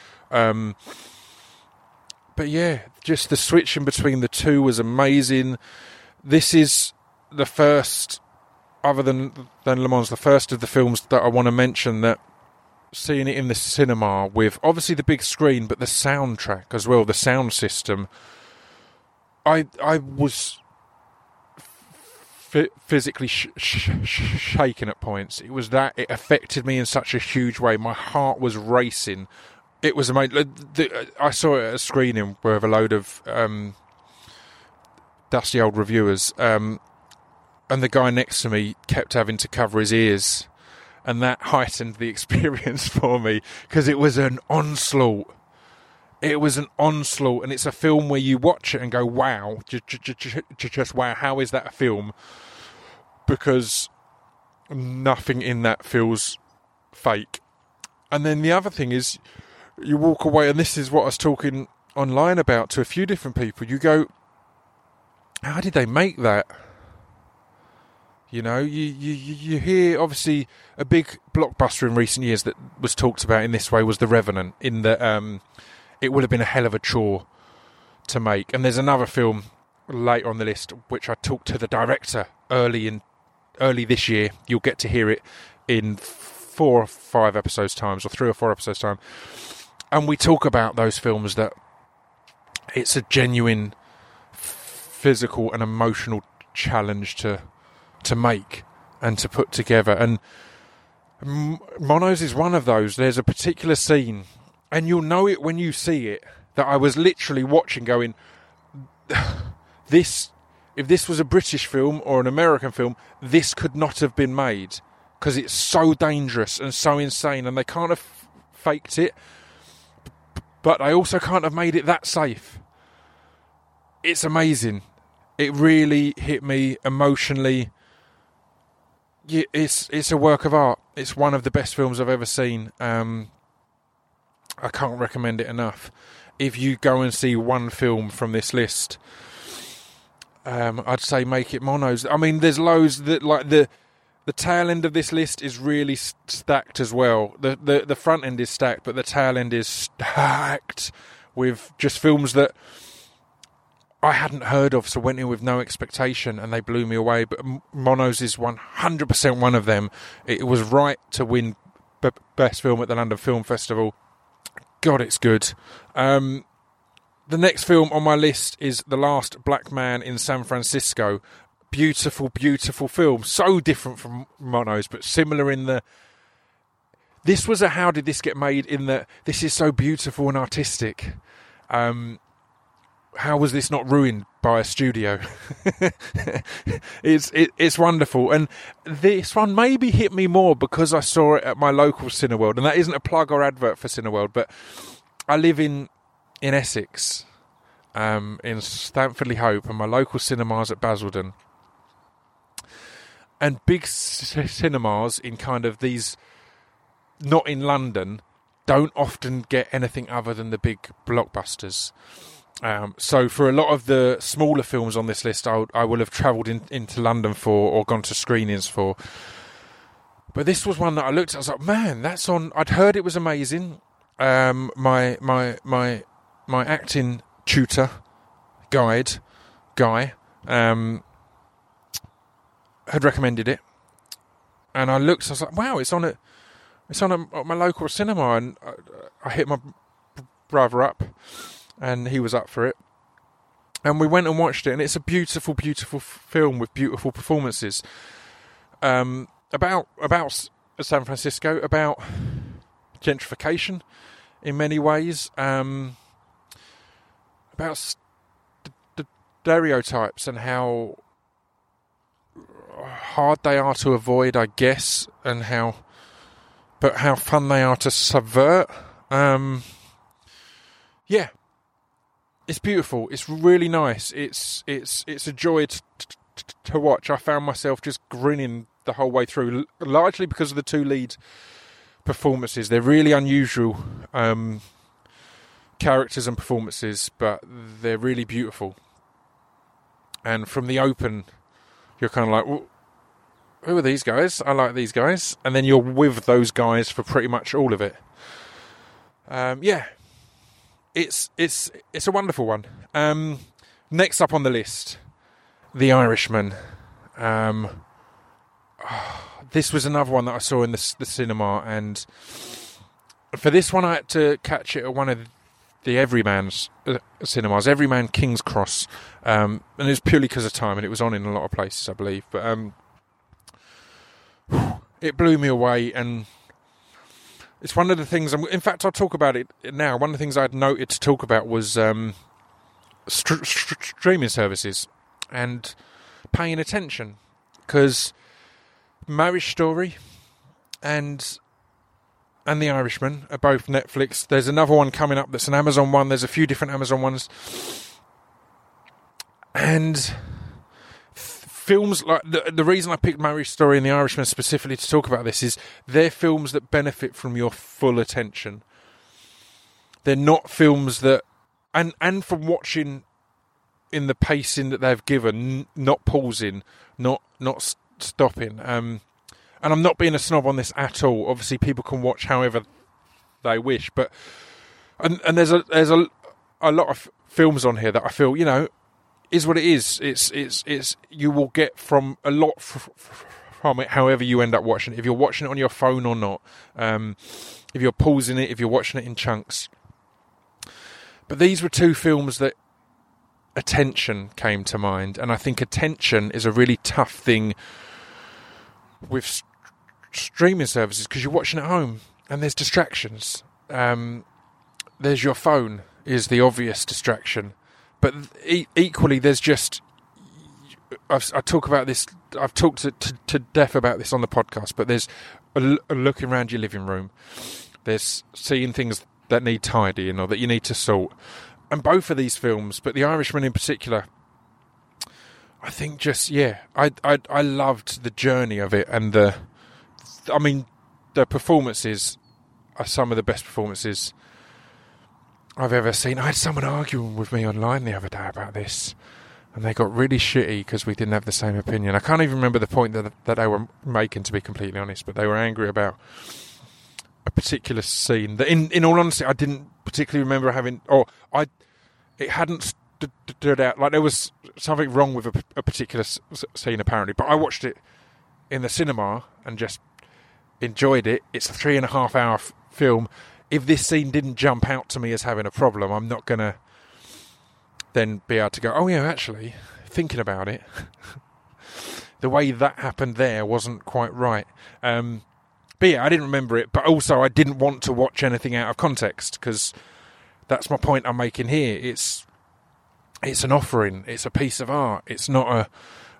But yeah, just the switching between the two was amazing. This is the first, other than Le Mans, the first of the films that I want to mention that seeing it in the cinema with obviously the big screen, but the soundtrack as well, the sound system. I was physically shaken at points. It affected me in such a huge way. My heart was racing. It was amazing. I saw it at a screening with a load of dusty old reviewers, and the guy next to me kept having to cover his ears, and that heightened the experience for me because it was an onslaught. It was an onslaught, and it's a film where you watch it and go, wow, just wow, how is that a film? Because nothing in that feels fake. And then the other thing is, you walk away, and this is what I was talking online about to a few different people. You go, how did they make that? You know, you hear, obviously, a big blockbuster in recent years that was talked about in this way was The Revenant, in that it would have been a hell of a chore to make. And there's another film later on the list, which I talked to the director early this year. You'll get to hear it in 4 or 5 episodes' times, or 3 or 4 episodes' time. And we talk about those films that it's a genuine physical and emotional challenge to make and to put together. And Monos is one of those. There's a particular scene, and you'll know it when you see it, that I was literally watching going, if this was a British film or an American film, this could not have been made, because it's so dangerous and so insane, and they can't have faked it, but they also can't have made it that safe. It's amazing. It really hit me emotionally. It's a work of art. It's one of the best films I've ever seen. I can't recommend it enough. If you go and see one film from this list, I'd say make it Monos. I mean, there's loads that, like, the tail end of this list is really stacked as well. The front end is stacked, but the tail end is stacked with just films that I hadn't heard of, so went in with no expectation, and they blew me away. But Monos is 100% one of them. It was right to win Best Film at the London Film Festival. God, it's good. The next film on my list is The Last Black Man in San Francisco. Beautiful, beautiful film. So different from Monos, but similar in the... This was a how did this get made, in that this is so beautiful and artistic. How was this not ruined by a studio? It's wonderful. And this one maybe hit me more because I saw it at my local Cineworld. And that isn't a plug or advert for Cineworld, but I live in Essex, in Stamford-le-Hope, and my local cinema's at Basildon. And big cinemas in kind of these, not in London, don't often get anything other than the big blockbusters. So for a lot of the smaller films on this list, I will have travelled into London for, or gone to screenings for. But this was one that I looked at, I was like, man, that's on. I'd heard it was amazing. My acting tutor, guy, had recommended it, and I looked. I was like, wow, it's on at my local cinema, and I hit my brother up, and he was up for it, and we went and watched it, and it's a beautiful, beautiful film with beautiful performances. About San Francisco, about gentrification in many ways, about stereotypes and how hard they are to avoid, I guess, and how fun they are to subvert. Yeah, it's beautiful. It's really nice. It's a joy to watch. I found myself just grinning the whole way through, largely because of the two lead performances. They're really unusual characters and performances, but they're really beautiful. And from the open, you're kind of like, well, who are these guys? I like these guys. And then you're with those guys for pretty much all of it. It's a wonderful one. Next up on the list, The Irishman. This was another one that I saw in the cinema, and for this one I had to catch it at one of the Everyman's cinemas, Everyman King's Cross, and it was purely because of time, and it was on in a lot of places, I believe. But it blew me away, and it's one of the things. In fact, I'll talk about it now. One of the things I'd noted to talk about was streaming services and paying attention, because Marriage Story and The Irishman are both Netflix. There's another one coming up that's an Amazon one. There's a few different Amazon ones. And films like... The reason I picked Marriage Story and The Irishman specifically to talk about this is they're films that benefit from your full attention. They're not films that... And from watching in the pacing that they've given, not pausing, not stopping. And I'm not being a snob on this at all. Obviously, people can watch however they wish, but and there's a lot of films on here that I feel, you know, is what it is. It's you will get from a lot from it, however you end up watching it. If you're watching it on your phone or not, if you're pausing it, if you're watching it in chunks. But these were two films that attention came to mind, and I think attention is a really tough thing with streaming services, because you're watching at home and there's distractions. There's your phone is the obvious distraction, but equally there's just... I talk about this. I've talked to death about this on the podcast, but there's a looking around your living room. There's seeing things that need tidying or that you need to sort. And both of these films, but The Irishman in particular, I think just, I loved the journey of it, and the performances are some of the best performances I've ever seen. I had someone arguing with me online the other day about this, and they got really shitty because we didn't have the same opinion. I can't even remember the point that they were making, to be completely honest, but they were angry about a particular scene that, in all honesty, I didn't particularly remember having, it hadn't stood out. Like, there was something wrong with a particular scene, apparently, but I watched it in the cinema and just enjoyed it. It's a 3.5 hour film. If this scene didn't jump out to me as having a problem, I'm not going to then be able to go, oh yeah, actually, thinking about it, the way that happened there wasn't quite right. But yeah, I didn't remember it, but also I didn't want to watch anything out of context, because that's my point I'm making here. It's an offering. It's a piece of art. It's not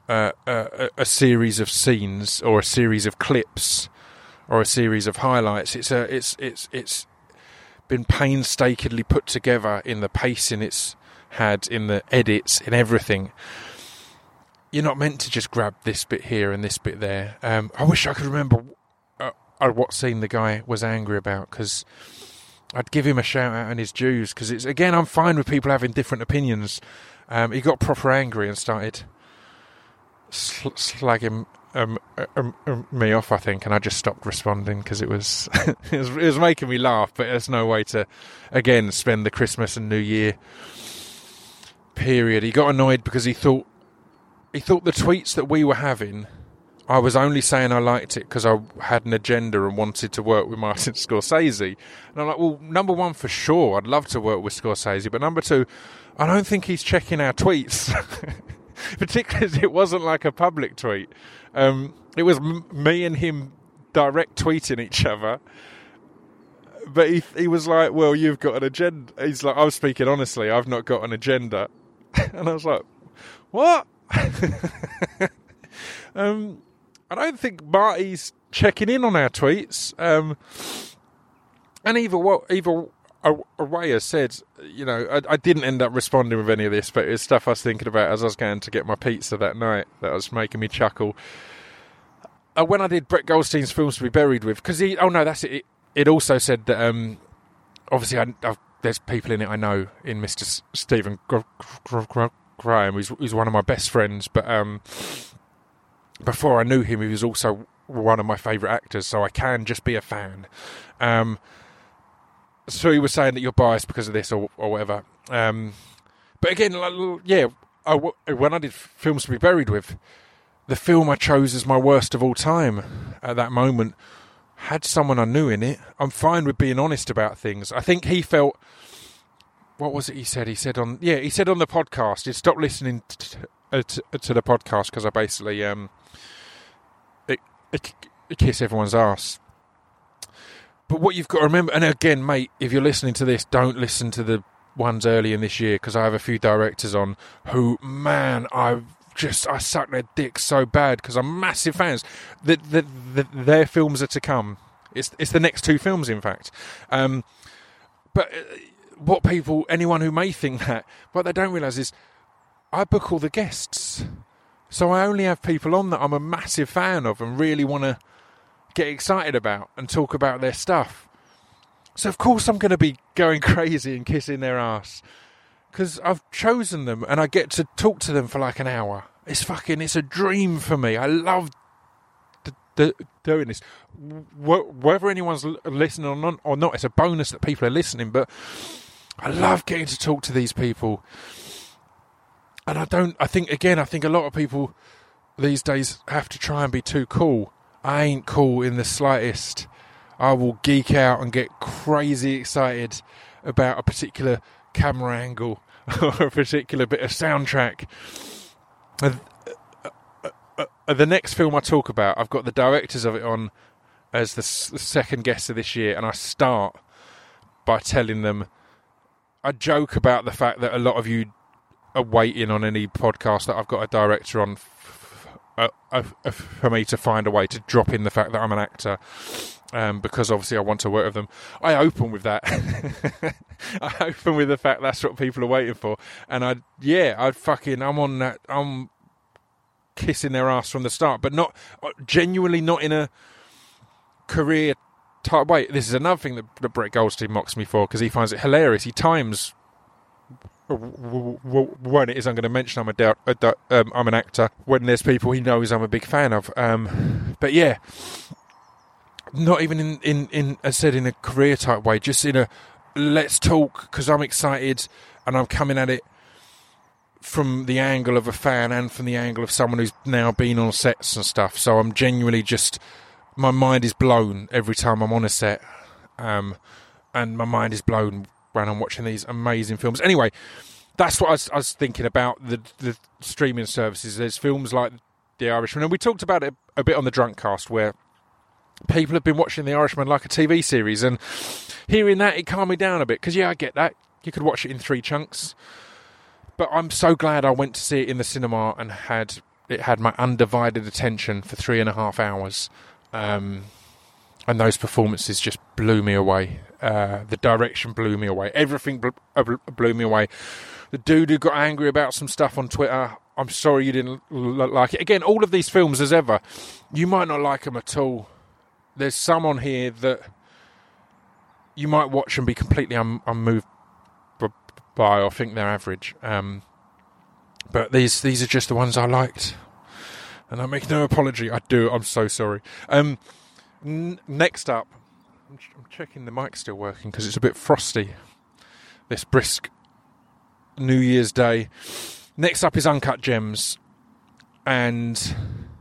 a series of scenes or a series of clips or a series of highlights. It's been painstakingly put together in the pacing it's had, in the edits, in everything. You're not meant to just grab this bit here and this bit there. I wish I could remember what scene the guy was angry about, because I'd give him a shout out on his dues, because it's, again, I'm fine with people having different opinions. He got proper angry and started slagging me off, I think, and I just stopped responding, because it was it was making me laugh, but there's no way to, again, spend the Christmas and New Year period. He got annoyed because he thought the tweets that we were having, I was only saying I liked it because I had an agenda and wanted to work with Martin Scorsese. And I'm like, well, number one, for sure, I'd love to work with Scorsese. But number two, I don't think he's checking our tweets. Particularly as it wasn't like a public tweet. It was me and him direct tweeting each other. But he was like, well, you've got an agenda. He's like, I'm speaking honestly, I've not got an agenda. And I was like, what? I don't think Marty's checking in on our tweets. And either Araya said, I didn't end up responding with any of this, but it's stuff I was thinking about as I was going to get my pizza that night that was making me chuckle. When I did Brett Goldstein's Films to be Buried With, because that's it. It also said that, obviously, there's people in it I know, in Mr. Stephen Graham, who's one of my best friends, but before I knew him, he was also one of my favourite actors, so I can just be a fan. So he was saying that you're biased because of this or whatever. But again, when I did Films to be Buried With, the film I chose as my worst of all time at that moment had someone I knew in it. I'm fine with being honest about things. I think he felt... What was it he said? He said on the podcast, he'd stopped listening to the podcast because I basically kiss everyone's ass. But what you've got to remember, and again, mate, if you're listening to this, don't listen to the ones early in this year, because I have a few directors on who, man, I suck their dicks so bad because I'm massive fans. Their films are to come. It's the next two films, in fact. But anyone who may think that, what they don't realise is I book all the guests. So I only have people on that I'm a massive fan of and really want to get excited about and talk about their stuff. So of course I'm going to be going crazy and kissing their ass because I've chosen them and I get to talk to them for like an hour. It's a dream for me. I love doing this. Whether anyone's listening or not, it's a bonus that people are listening, but I love getting to talk to these people. And I think a lot of people these days have to try and be too cool. I ain't cool in the slightest. I will geek out and get crazy excited about a particular camera angle or a particular bit of soundtrack. The next film I talk about, I've got the directors of it on as the second guest of this year, and I start by telling them, I joke about the fact that a lot of you are waiting on any podcast that I've got a director on for me to find a way to drop in the fact that I'm an actor, because obviously I want to work with them. I open with that. I open with the fact that's what people are waiting for, and I'm on that. I'm kissing their ass from the start, but not genuinely, not in a career type way. This is another thing that Brett Goldstein mocks me for, because he finds it hilarious. He times when it is I'm going to mention I'm an actor when there's people he knows I'm a big fan of. But yeah, not even in as said in a career type way, just in a let's talk because I'm excited and I'm coming at it from the angle of a fan and from the angle of someone who's now been on sets and stuff. So I'm genuinely my mind is blown every time I'm on a set, and my mind is blown when I'm watching these amazing films. Anyway, that's what I was thinking about the streaming services. There's films like The Irishman, and we talked about it a bit on the Drunk Cast, where people have been watching The Irishman like a TV series, and hearing that, it calmed me down a bit, because I get that. You could watch it in 3 chunks. But I'm so glad I went to see it in the cinema and it had my undivided attention for 3.5 hours. And those performances just blew me away. The direction blew me away. Everything blew me away. The dude who got angry about some stuff on Twitter, I'm sorry you didn't like it. Again, all of these films, as ever, you might not like them at all. There's some on here that you might watch and be completely unmoved by, or think they're average. But these are just the ones I liked. And I make no apology. I'm so sorry. Next up, I'm checking the mic's still working because it's a bit frosty this brisk New Year's Day. Next up is Uncut Gems. And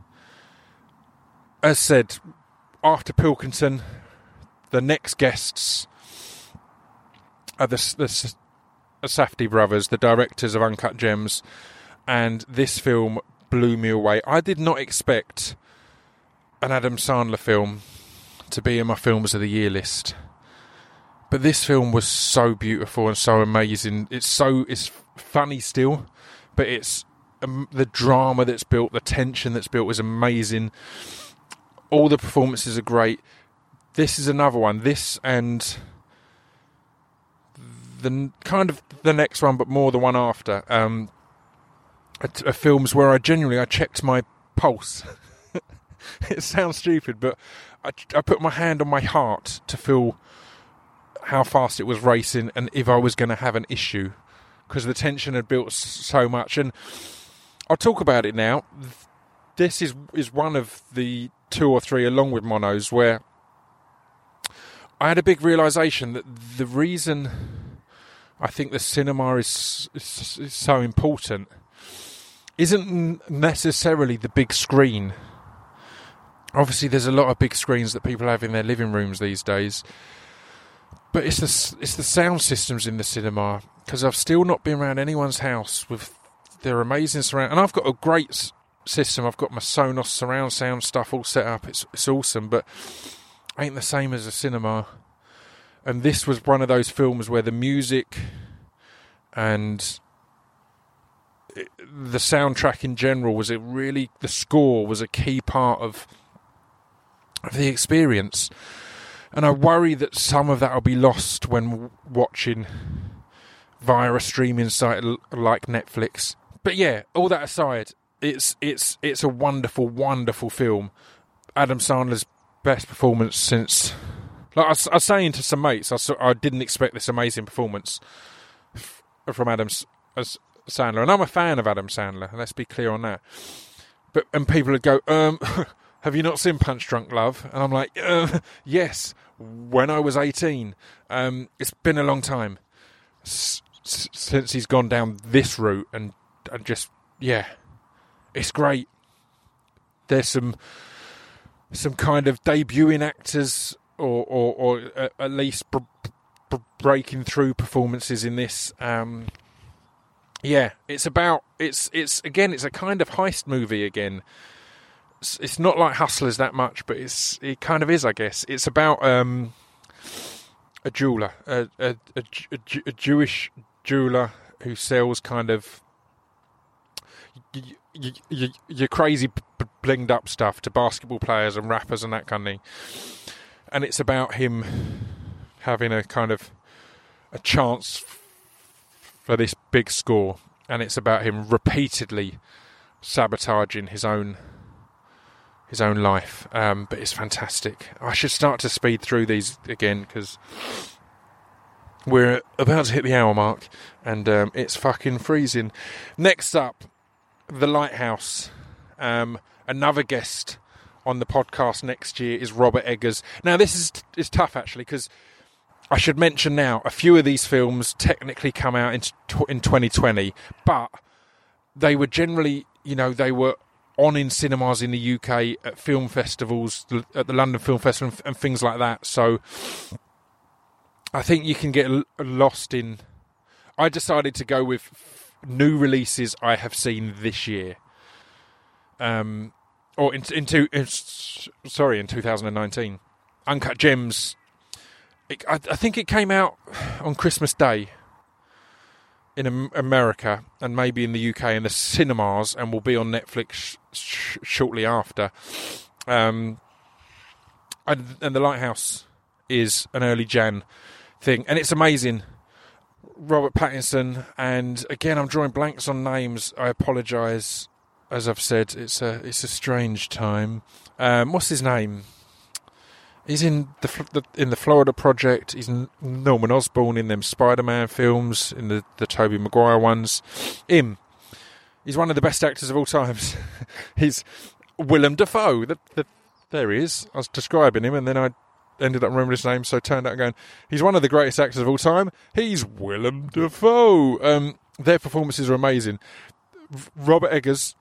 as said, after Pilkington, the next guests are the Safdie brothers, the directors of Uncut Gems. And this film blew me away. I did not expect an Adam Sandler film to be in my films of the year list, but this film was so beautiful and so amazing. It's funny still, but it's the drama that's built, the tension that's built is amazing. All the performances are great. This is another one. This and the next one, but more the one after. Are films where I checked my pulse. It sounds stupid, but I put my hand on my heart to feel how fast it was racing and if I was going to have an issue, because the tension had built so much. And I'll talk about it now. This is one of the 2 or 3, along with Monos, where I had a big realisation that the reason I think the cinema is so important isn't necessarily the big screen. Obviously, there's a lot of big screens that people have in their living rooms these days, but it's the sound systems in the cinema, because I've still not been around anyone's house with their amazing surround. And I've got a great system. I've got my Sonos surround sound stuff all set up. It's awesome, but ain't the same as a cinema. And this was one of those films where the music and the soundtrack in general the score was a key part of the experience. And I worry that some of that will be lost when watching via a streaming site like Netflix. But yeah, all that aside, it's a wonderful, wonderful film. Adam Sandler's best performance since... Like I was saying to some mates, I didn't expect this amazing performance from Adam Sandler. And I'm a fan of Adam Sandler, let's be clear on that. And people would go, have you not seen Punch Drunk Love? And I'm like, yes, when I was 18. It's been a long time since he's gone down this route, and just, yeah, it's great. There's some kind of debuting actors or at least breaking through performances in this. Yeah, it's a kind of heist movie again. It's not like Hustlers that much, but it kind of is, I guess. It's about a jeweler, a Jewish jeweler who sells kind of your crazy blinged up stuff to basketball players and rappers and that kind of thing. And it's about him having a kind of a chance for this big score, and it's about him repeatedly sabotaging his own life. But it's fantastic. I should start to speed through these again, because we're about to hit the hour mark, and it's fucking freezing. Next up, The Lighthouse. Another guest on the podcast next year is Robert Eggers. Now, this is tough, actually, because I should mention now, a few of these films technically come out in 2020, but they were generally, they were on in cinemas in the UK at film festivals, at the London Film Festival and things like that. So I think you can get lost in... I decided to go with new releases I have seen this year. Or in 2019. Uncut Gems. I think it came out on Christmas Day in America, and maybe in the UK in the cinemas, and will be on Netflix shortly after. And The Lighthouse is an early Jan thing, and it's amazing. Robert Pattinson, and again, I'm drawing blanks on names. I apologise. As I've said, it's a strange time. What's his name? He's in the Florida Project. He's Norman Osborn in them Spider-Man films, in the Tobey Maguire ones. He's one of the best actors of all times. He's Willem Dafoe. There he is. I was describing him, and then I ended up remembering his name, so I turned out going, he's one of the greatest actors of all time. He's Willem Dafoe. Their performances are amazing. Robert Eggers...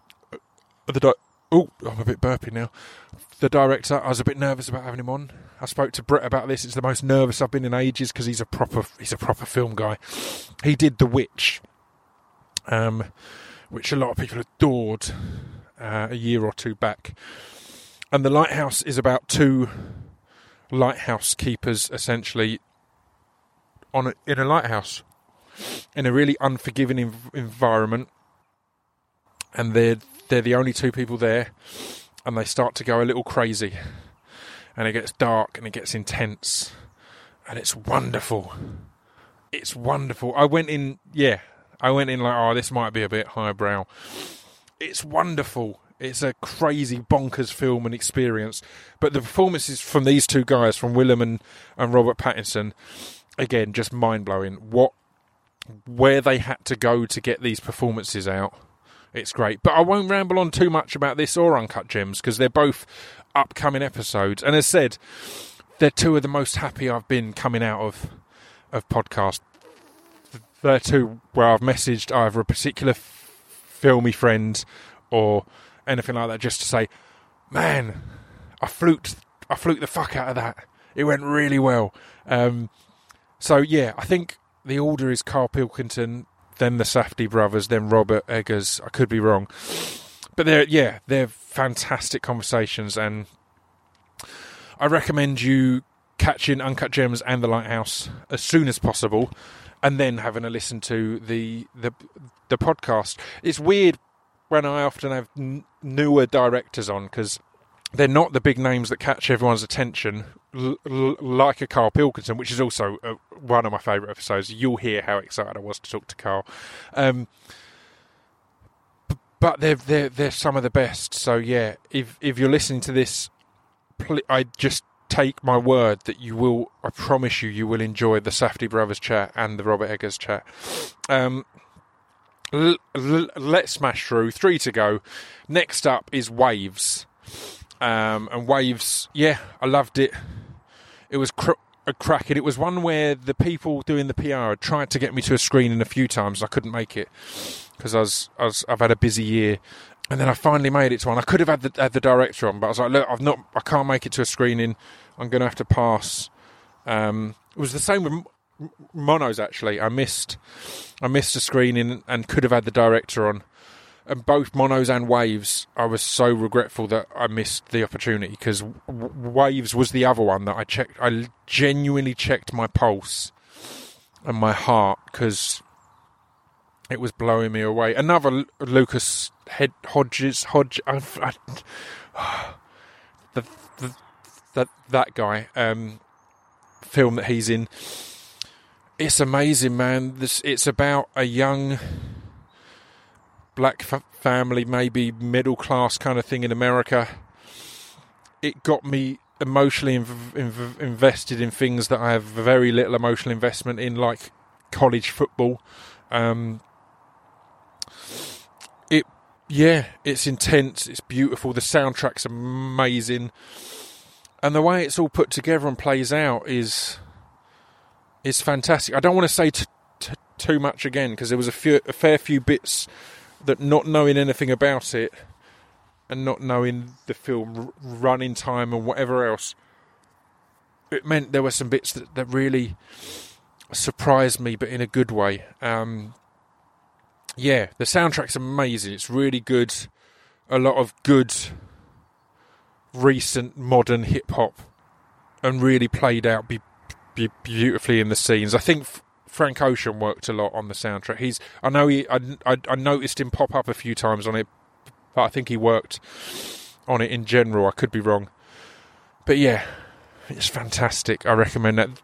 I'm a bit burpy now. The director, I was a bit nervous about having him on. I spoke to Brett about this. It's the most nervous I've been in ages, because he's a proper film guy. He did The Witch, which a lot of people adored a year or two back. And The Lighthouse is about two lighthouse keepers, essentially, in a lighthouse, in a really unforgiving environment. And they're the only two people there, and they start to go a little crazy, and it gets dark and it gets intense, and it's wonderful. It's wonderful. I went in like, oh, this might be a bit highbrow. It's wonderful. It's a crazy, bonkers film and experience. But the performances from these two guys, from Willem and Robert Pattinson, again, just mind-blowing. Where they had to go to get these performances out. It's great. But I won't ramble on too much about this or Uncut Gems, because they're both upcoming episodes. And as said, they're two of the most happy I've been coming out of podcast. They're two where I've messaged either a particular filmy friend or anything like that, just to say, man, I fluked the fuck out of that. It went really well. So yeah, I think the order is Carl Pilkington, then the Safdie brothers, then Robert Eggers. I could be wrong, but they're fantastic conversations, and I recommend you catching Uncut Gems and The Lighthouse as soon as possible, and then having a listen to the podcast. It's weird when I often have newer directors on, because they're not the big names that catch everyone's attention, like a Carl Pilkington, which is also one of my favourite episodes. You'll hear how excited I was to talk to Carl. But they're some of the best. So yeah, if you're listening to this, I just take my word that you will. I promise you will enjoy the Safdie brothers chat and the Robert Eggers chat. Let's smash through. 3 to go. Next up is Waves. And Waves, yeah, I loved it. It was cracking. It was one where the people doing the PR had tried to get me to a screening a few times. I couldn't make it because I've had a busy year, and then I finally made it to one. I could have had the director on, but I was like, look, I can't make it to a screening. I'm going to have to pass. It was the same with Monos, actually. I missed a screening and could have had the director on. And both Monos and Waves, I was so regretful that I missed the opportunity, because Waves was the other one that I checked. I genuinely checked my pulse and my heart, because it was blowing me away. Another Lucas Hodges, that guy, film that he's in. It's amazing, man. It's about a young black family, maybe middle class kind of thing in America. It got me emotionally invested in things that I have very little emotional investment in, like college football. It's intense, it's beautiful, the soundtrack's amazing, and the way it's all put together and plays out is fantastic. I don't want to say too much again, because there was a fair few bits that, not knowing anything about it and not knowing the film running time and whatever else, it meant there were some bits that really surprised me, but in a good way. The soundtrack's amazing. It's really good. A lot of good recent modern hip-hop, and really played out beautifully in the scenes. I think Frank Ocean worked a lot on the soundtrack. I noticed him pop up a few times on it, but I think he worked on it in general. I could be wrong, but yeah, it's fantastic. I recommend that.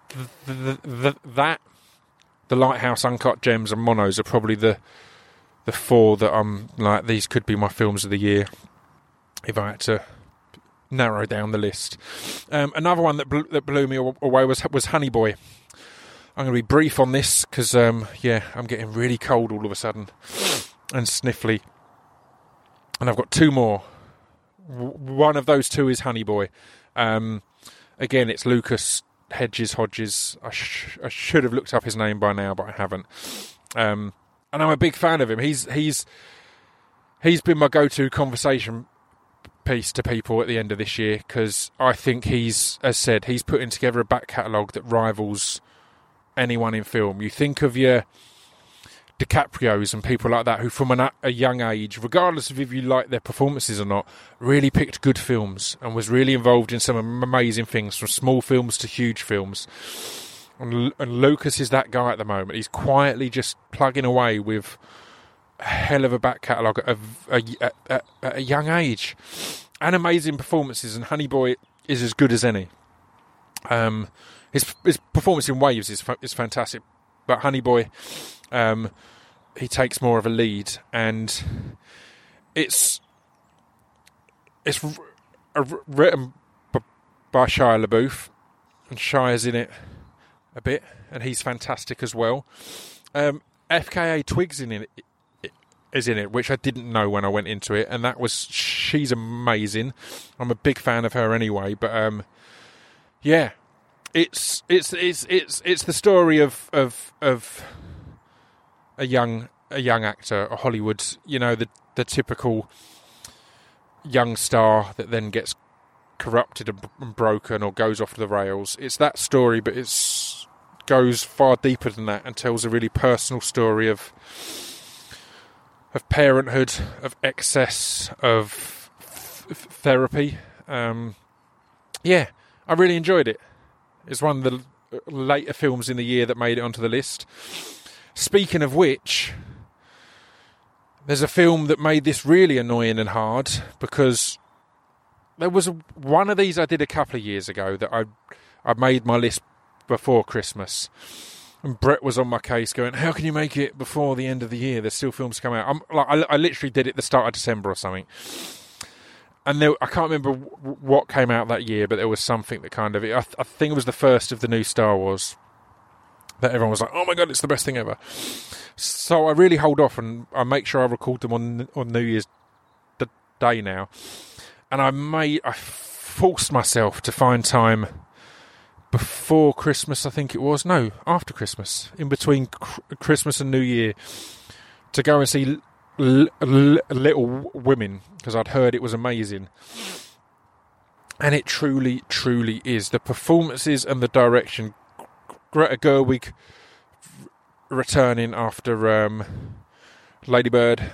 The Lighthouse, Uncut Gems, and Monos are probably the 4 that I'm like, these could be my films of the year if I had to narrow down the list. Another one that blew me away was Honey Boy. I'm going to be brief on this because, I'm getting really cold all of a sudden and sniffly. And I've got 2 more. One of those 2 is Honey Boy. Again, it's Lucas Hodges. I should have looked up his name by now, but I haven't. And I'm a big fan of him. He's been my go-to conversation piece to people at the end of this year, because I think he's putting together a back catalogue that rivals anyone in film. You think of your DiCaprios and people like that, who from a young age, regardless of if you like their performances or not, really picked good films and was really involved in some amazing things, from small films to huge films. And Lucas is that guy at the moment. He's quietly just plugging away with a hell of a back catalogue at a young age, and amazing performances. And Honey Boy is as good as any. His performance in Waves is fantastic. But Honey Boy, he takes more of a lead, and it's written by Shia LaBeouf, and Shia's in it a bit, and he's fantastic as well. FKA Twigs is in it, which I didn't know when I went into it, and she's amazing. I'm a big fan of her anyway, but yeah, it's the story of a young actor, a Hollywood, the typical young star that then gets corrupted and broken or goes off the rails. It's that story, but it goes far deeper than that and tells a really personal story of parenthood, of excess, of therapy. Yeah, I really enjoyed it. It's one of the later films in the year that made it onto the list. Speaking of which, there's a film that made this really annoying and hard, because there was one of these I did a couple of years ago that I made my list before Christmas. And Brett was on my case going, how can you make it before the end of the year? There's still films coming out. I literally did it at the start of December or something. And I can't remember what came out that year, but there was something that kind of... I think it was the first of the new Star Wars that everyone was like, oh my God, it's the best thing ever. So I really hold off, and I make sure I record them on New Year's Day now. And I forced myself to find time before Christmas, I think it was. No, after Christmas. In between Christmas and New Year, to go and see Little Women, because I'd heard it was amazing. And it truly, truly is. The performances and the direction. Greta Gerwig returning after Lady Bird.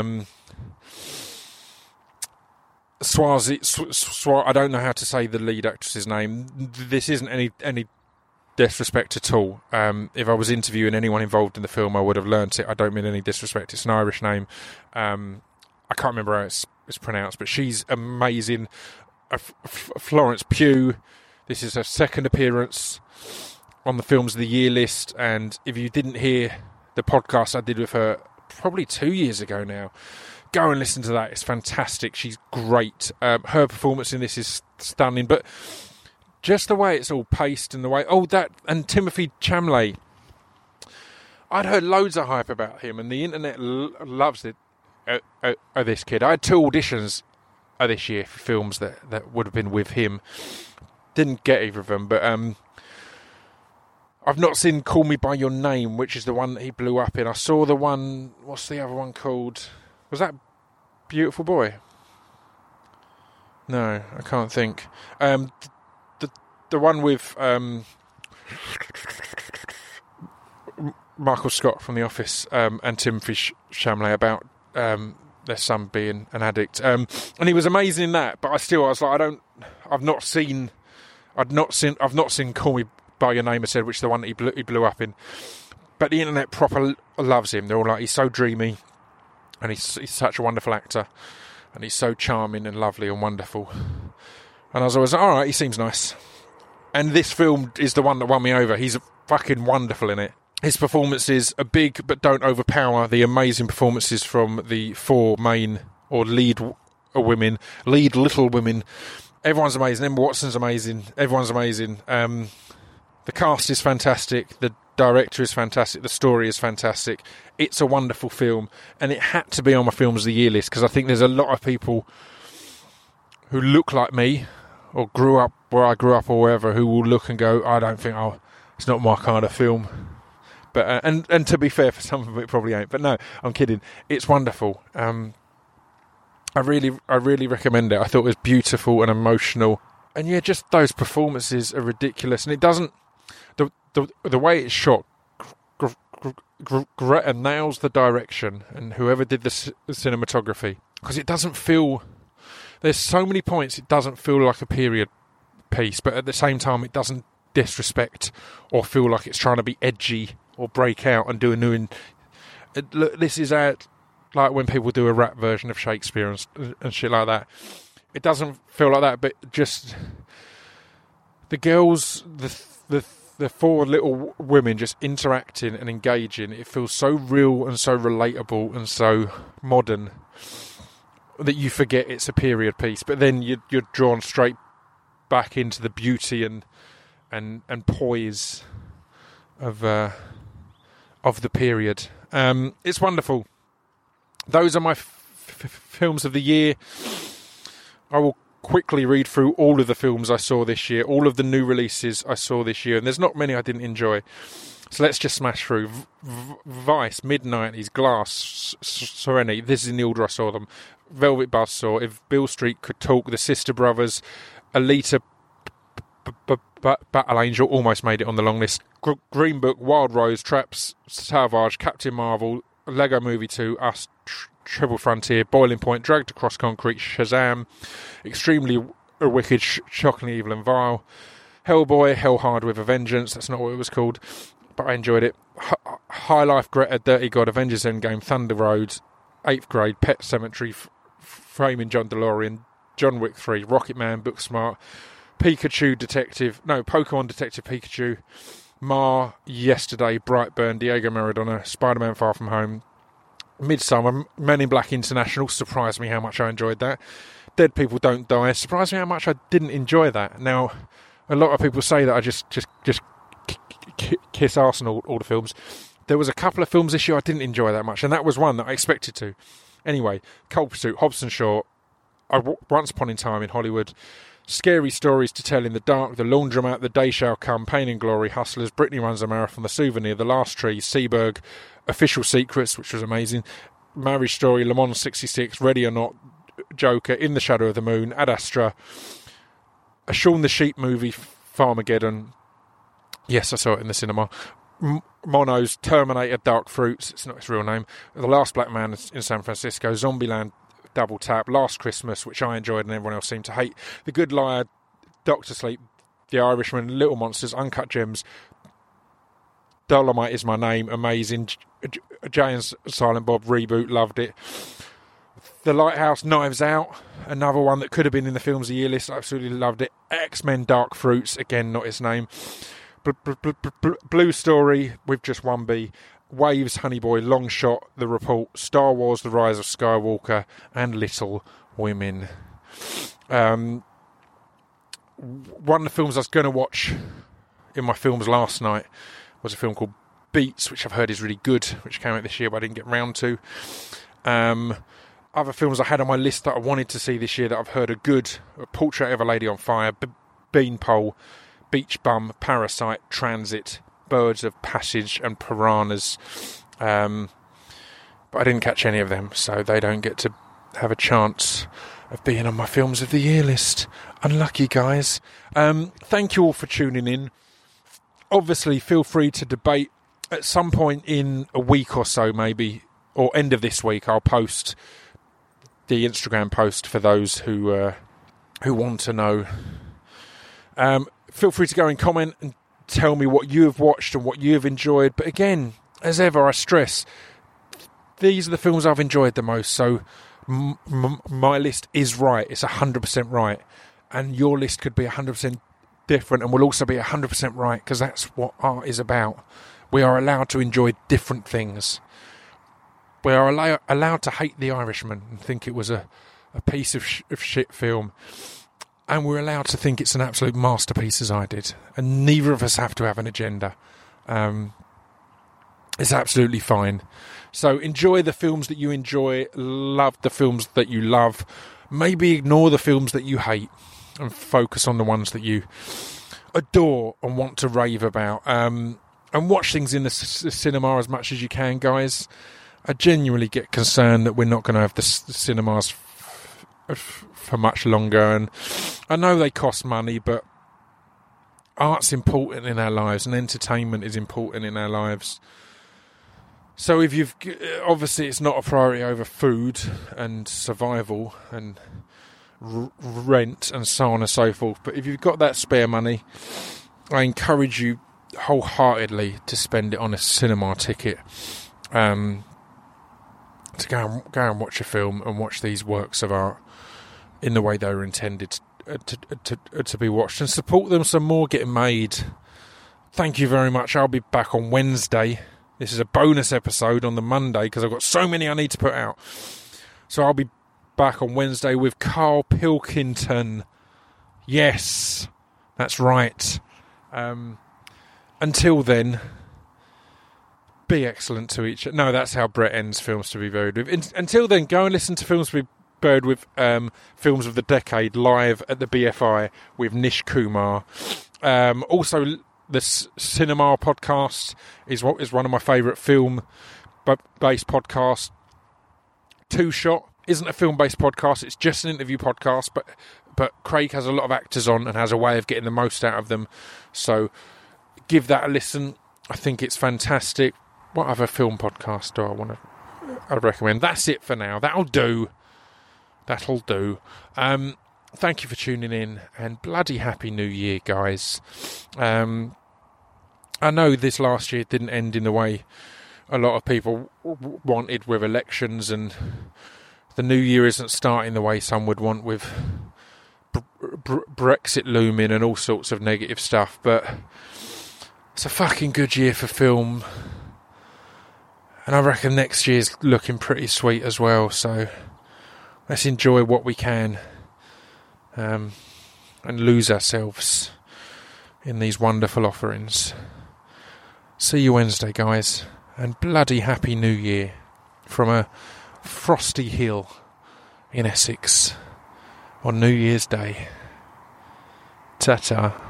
I don't know how to say the lead actress's name. This isn't any disrespect at all. If I was interviewing anyone involved in the film, I would have learnt it. I don't mean any disrespect. It's an Irish name. I can't remember how it's pronounced, but she's amazing. Florence Pugh. This is her second appearance on the Films of the Year list, and if you didn't hear the podcast I did with her probably 2 years ago now, go and listen to that. It's fantastic. She's great. Her performance in this is stunning, but just the way it's all paced and the way... and Timothy Chalamet. I'd heard loads of hype about him, and the internet loves it. This kid. I had 2 auditions this year for films that would have been with him. Didn't get either of them, but I've not seen Call Me By Your Name, which is the one that he blew up in. I saw the one... What's the other one called? Was that Beautiful Boy? No, I can't think. The one with Michael Scott from The Office and Timothy Chalamet about their son being an addict. And he was amazing in that, but I was like, I've not seen Call Me By Your Name, I said, which is the one that he blew up in. But the internet proper loves him. They're all like, he's so dreamy, and he's such a wonderful actor, and he's so charming and lovely and wonderful. And I was always like, all right, he seems nice. And this film is the one that won me over. He's fucking wonderful in it. His performances are big, but don't overpower the amazing performances from the 4 main or lead little women. Everyone's amazing. Emma Watson's amazing. Everyone's amazing. The cast is fantastic. The director is fantastic. The story is fantastic. It's a wonderful film, and it had to be on my Films of the Year list, because I think there's a lot of people who look like me or grew up where I grew up or wherever who will look and go, I don't think, it's not my kind of film. But and to be fair, for some of them it probably ain't. But no, I'm kidding. It's wonderful. I really recommend it. I thought it was beautiful and emotional, and yeah, just those performances are ridiculous. And it doesn't the way it's shot. Greta nails the direction, and whoever did the cinematography, because it doesn't feel. There's so many points it doesn't feel like a period piece, but at the same time it doesn't disrespect or feel like it's trying to be edgy or break out and do a new. Look, this is like when people do a rap version of Shakespeare and shit like that. It doesn't feel like that, but just the girls, the the four little women just interacting and engaging. It feels so real and so relatable and so modern that you forget it's a period piece. But then you're drawn straight back into the beauty and poise of the period. It's wonderful. Those are my films of the year. I will quickly read through all of the films I saw this year, all of the new releases I saw this year, and there's not many I didn't enjoy. So let's just smash through. Vice, mid-90s, Glass, Serenity, this is in the order I saw them. Velvet Buzzsaw, If Beale Street Could Talk, The Sister Brothers, Alita, Battle Angel, almost made it on the long list. Green Book, Wild Rose, Traps, Salvage, Captain Marvel, Lego Movie 2, Us, Triple Frontier, Boiling Point, Dragged Across Concrete, Shazam, Extremely Wicked, Shockingly Evil and Vile, Hellboy, Hell Hard with a Vengeance, that's not what it was called, but I enjoyed it. High Life, Greta, Dirty God, Avengers Endgame, Thunder Road, 8th Grade, Pet Sematary, Framing John DeLorean, John Wick 3, Rocket Man, Booksmart, Pokemon Detective Pikachu, Yesterday, Brightburn, Diego Maradona, Spider-Man Far From Home, Midsummer, Men in Black International, surprised me how much I enjoyed that. Dead People Don't Die, surprised me how much I didn't enjoy that. Now, a lot of people say that I just kiss Arsenal all the films. There was a couple of films this year I didn't enjoy that much, and that was one that I expected to. Anyway, Cold Pursuit, Hobson Shaw, Once Upon a Time in Hollywood, Scary Stories to Tell in the Dark, The Laundromat, The Day Shall Come, Pain and Glory, Hustlers, Brittany Runs a Marathon, The Souvenir, The Last Tree, Seaberg, Official Secrets, which was amazing, Marriage Story, Le Mans 66, Ready or Not, Joker, In the Shadow of the Moon, Ad Astra, a Shaun the Sheep movie, Farmageddon. Yes, I saw it in the cinema. Mono's Terminator, Dark Fruits, it's not his real name, The Last Black Man in San Francisco, Zombieland, Double Tap, Last Christmas, which I enjoyed and everyone else seemed to hate, The Good Liar, Doctor Sleep, The Irishman, Little Monsters, Uncut Gems, Dolomite Is My Name, amazing, Jay and Silent Bob reboot, loved it, The Lighthouse, Knives Out, another one that could have been in the Films of the Year list, absolutely loved it, X-Men Dark Fruits, again not his name, Blue Story with just one B, Waves, Honey Boy, Long Shot, The Report, Star Wars, The Rise of Skywalker, and Little Women. One of the films I was going to watch in my films last night was a film called Beats, which I've heard is really good, which came out this year but I didn't get round to. Other films I had on my list that I wanted to see this year that I've heard are good: A Portrait of a Lady on Fire, Beanpole, Beach Bum, Parasite, Transit, Birds of Passage and Piranhas. But I didn't catch any of them, so they don't get to have a chance of being on my Films of the Year list. Unlucky, guys. Thank you all for tuning in. Obviously, feel free to debate. At some point in a week or so, maybe, or end of this week, I'll post the Instagram post for those who want to know. Feel free to go and comment and tell me what you have watched and what you have enjoyed. But again, as ever, I stress, these are the films I've enjoyed the most. So my list is right. It's 100% right. And your list could be 100% different and will also be 100% right, because that's what art is about. We are allowed to enjoy different things. We are allowed to hate The Irishman and think it was a piece of shit film. And we're allowed to think it's an absolute masterpiece, as I did. And neither of us have to have an agenda. It's absolutely fine. So enjoy the films that you enjoy. Love the films that you love. Maybe ignore the films that you hate and focus on the ones that you adore and want to rave about. And watch things in the cinema as much as you can, guys. I genuinely get concerned that we're not going to have the cinemas for much longer, and I know they cost money, but art's important in our lives and entertainment is important in our lives. So if you've obviously it's not a priority over food and survival and rent and so on and so forth, but if you've got that spare money, I encourage you wholeheartedly to spend it on a cinema ticket, to go and watch a film and watch these works of art in the way they were intended to be watched, and support them some more getting made. thank you very much. I'll be back on Wednesday. This is a bonus episode on the Monday because I've got so many I need to put out. So I'll be back on Wednesday with Carl Pilkington. Yes, that's right. Until then, be excellent to each other. No, that's how Brett ends Films to be Buried with. Until then, go and listen to Films to be Buried with, Films of the Decade live at the BFI with Nish Kumar. Also, the Cinema podcast is one of my favourite film-based podcasts. Two Shot isn't a film-based podcast; it's just an interview podcast. But Craig has a lot of actors on and has a way of getting the most out of them. So give that a listen. I think it's fantastic. What other film podcast do I recommend? That's it for now. That'll do. Thank you for tuning in, and bloody happy New Year, guys. I know this last year didn't end in the way a lot of people wanted with elections, and the new year isn't starting the way some would want with Brexit looming and all sorts of negative stuff, but it's a fucking good year for film, and I reckon next year's looking pretty sweet as well, so let's enjoy what we can, and lose ourselves in these wonderful offerings. See you Wednesday, guys, and bloody happy New Year from a frosty hill in Essex on New Year's Day. Ta-ta.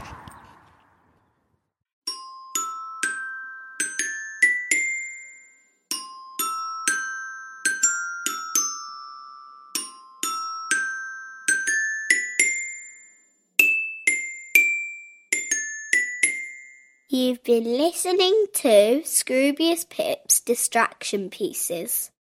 You've been listening to Scroobius Pip's Distraction Pieces.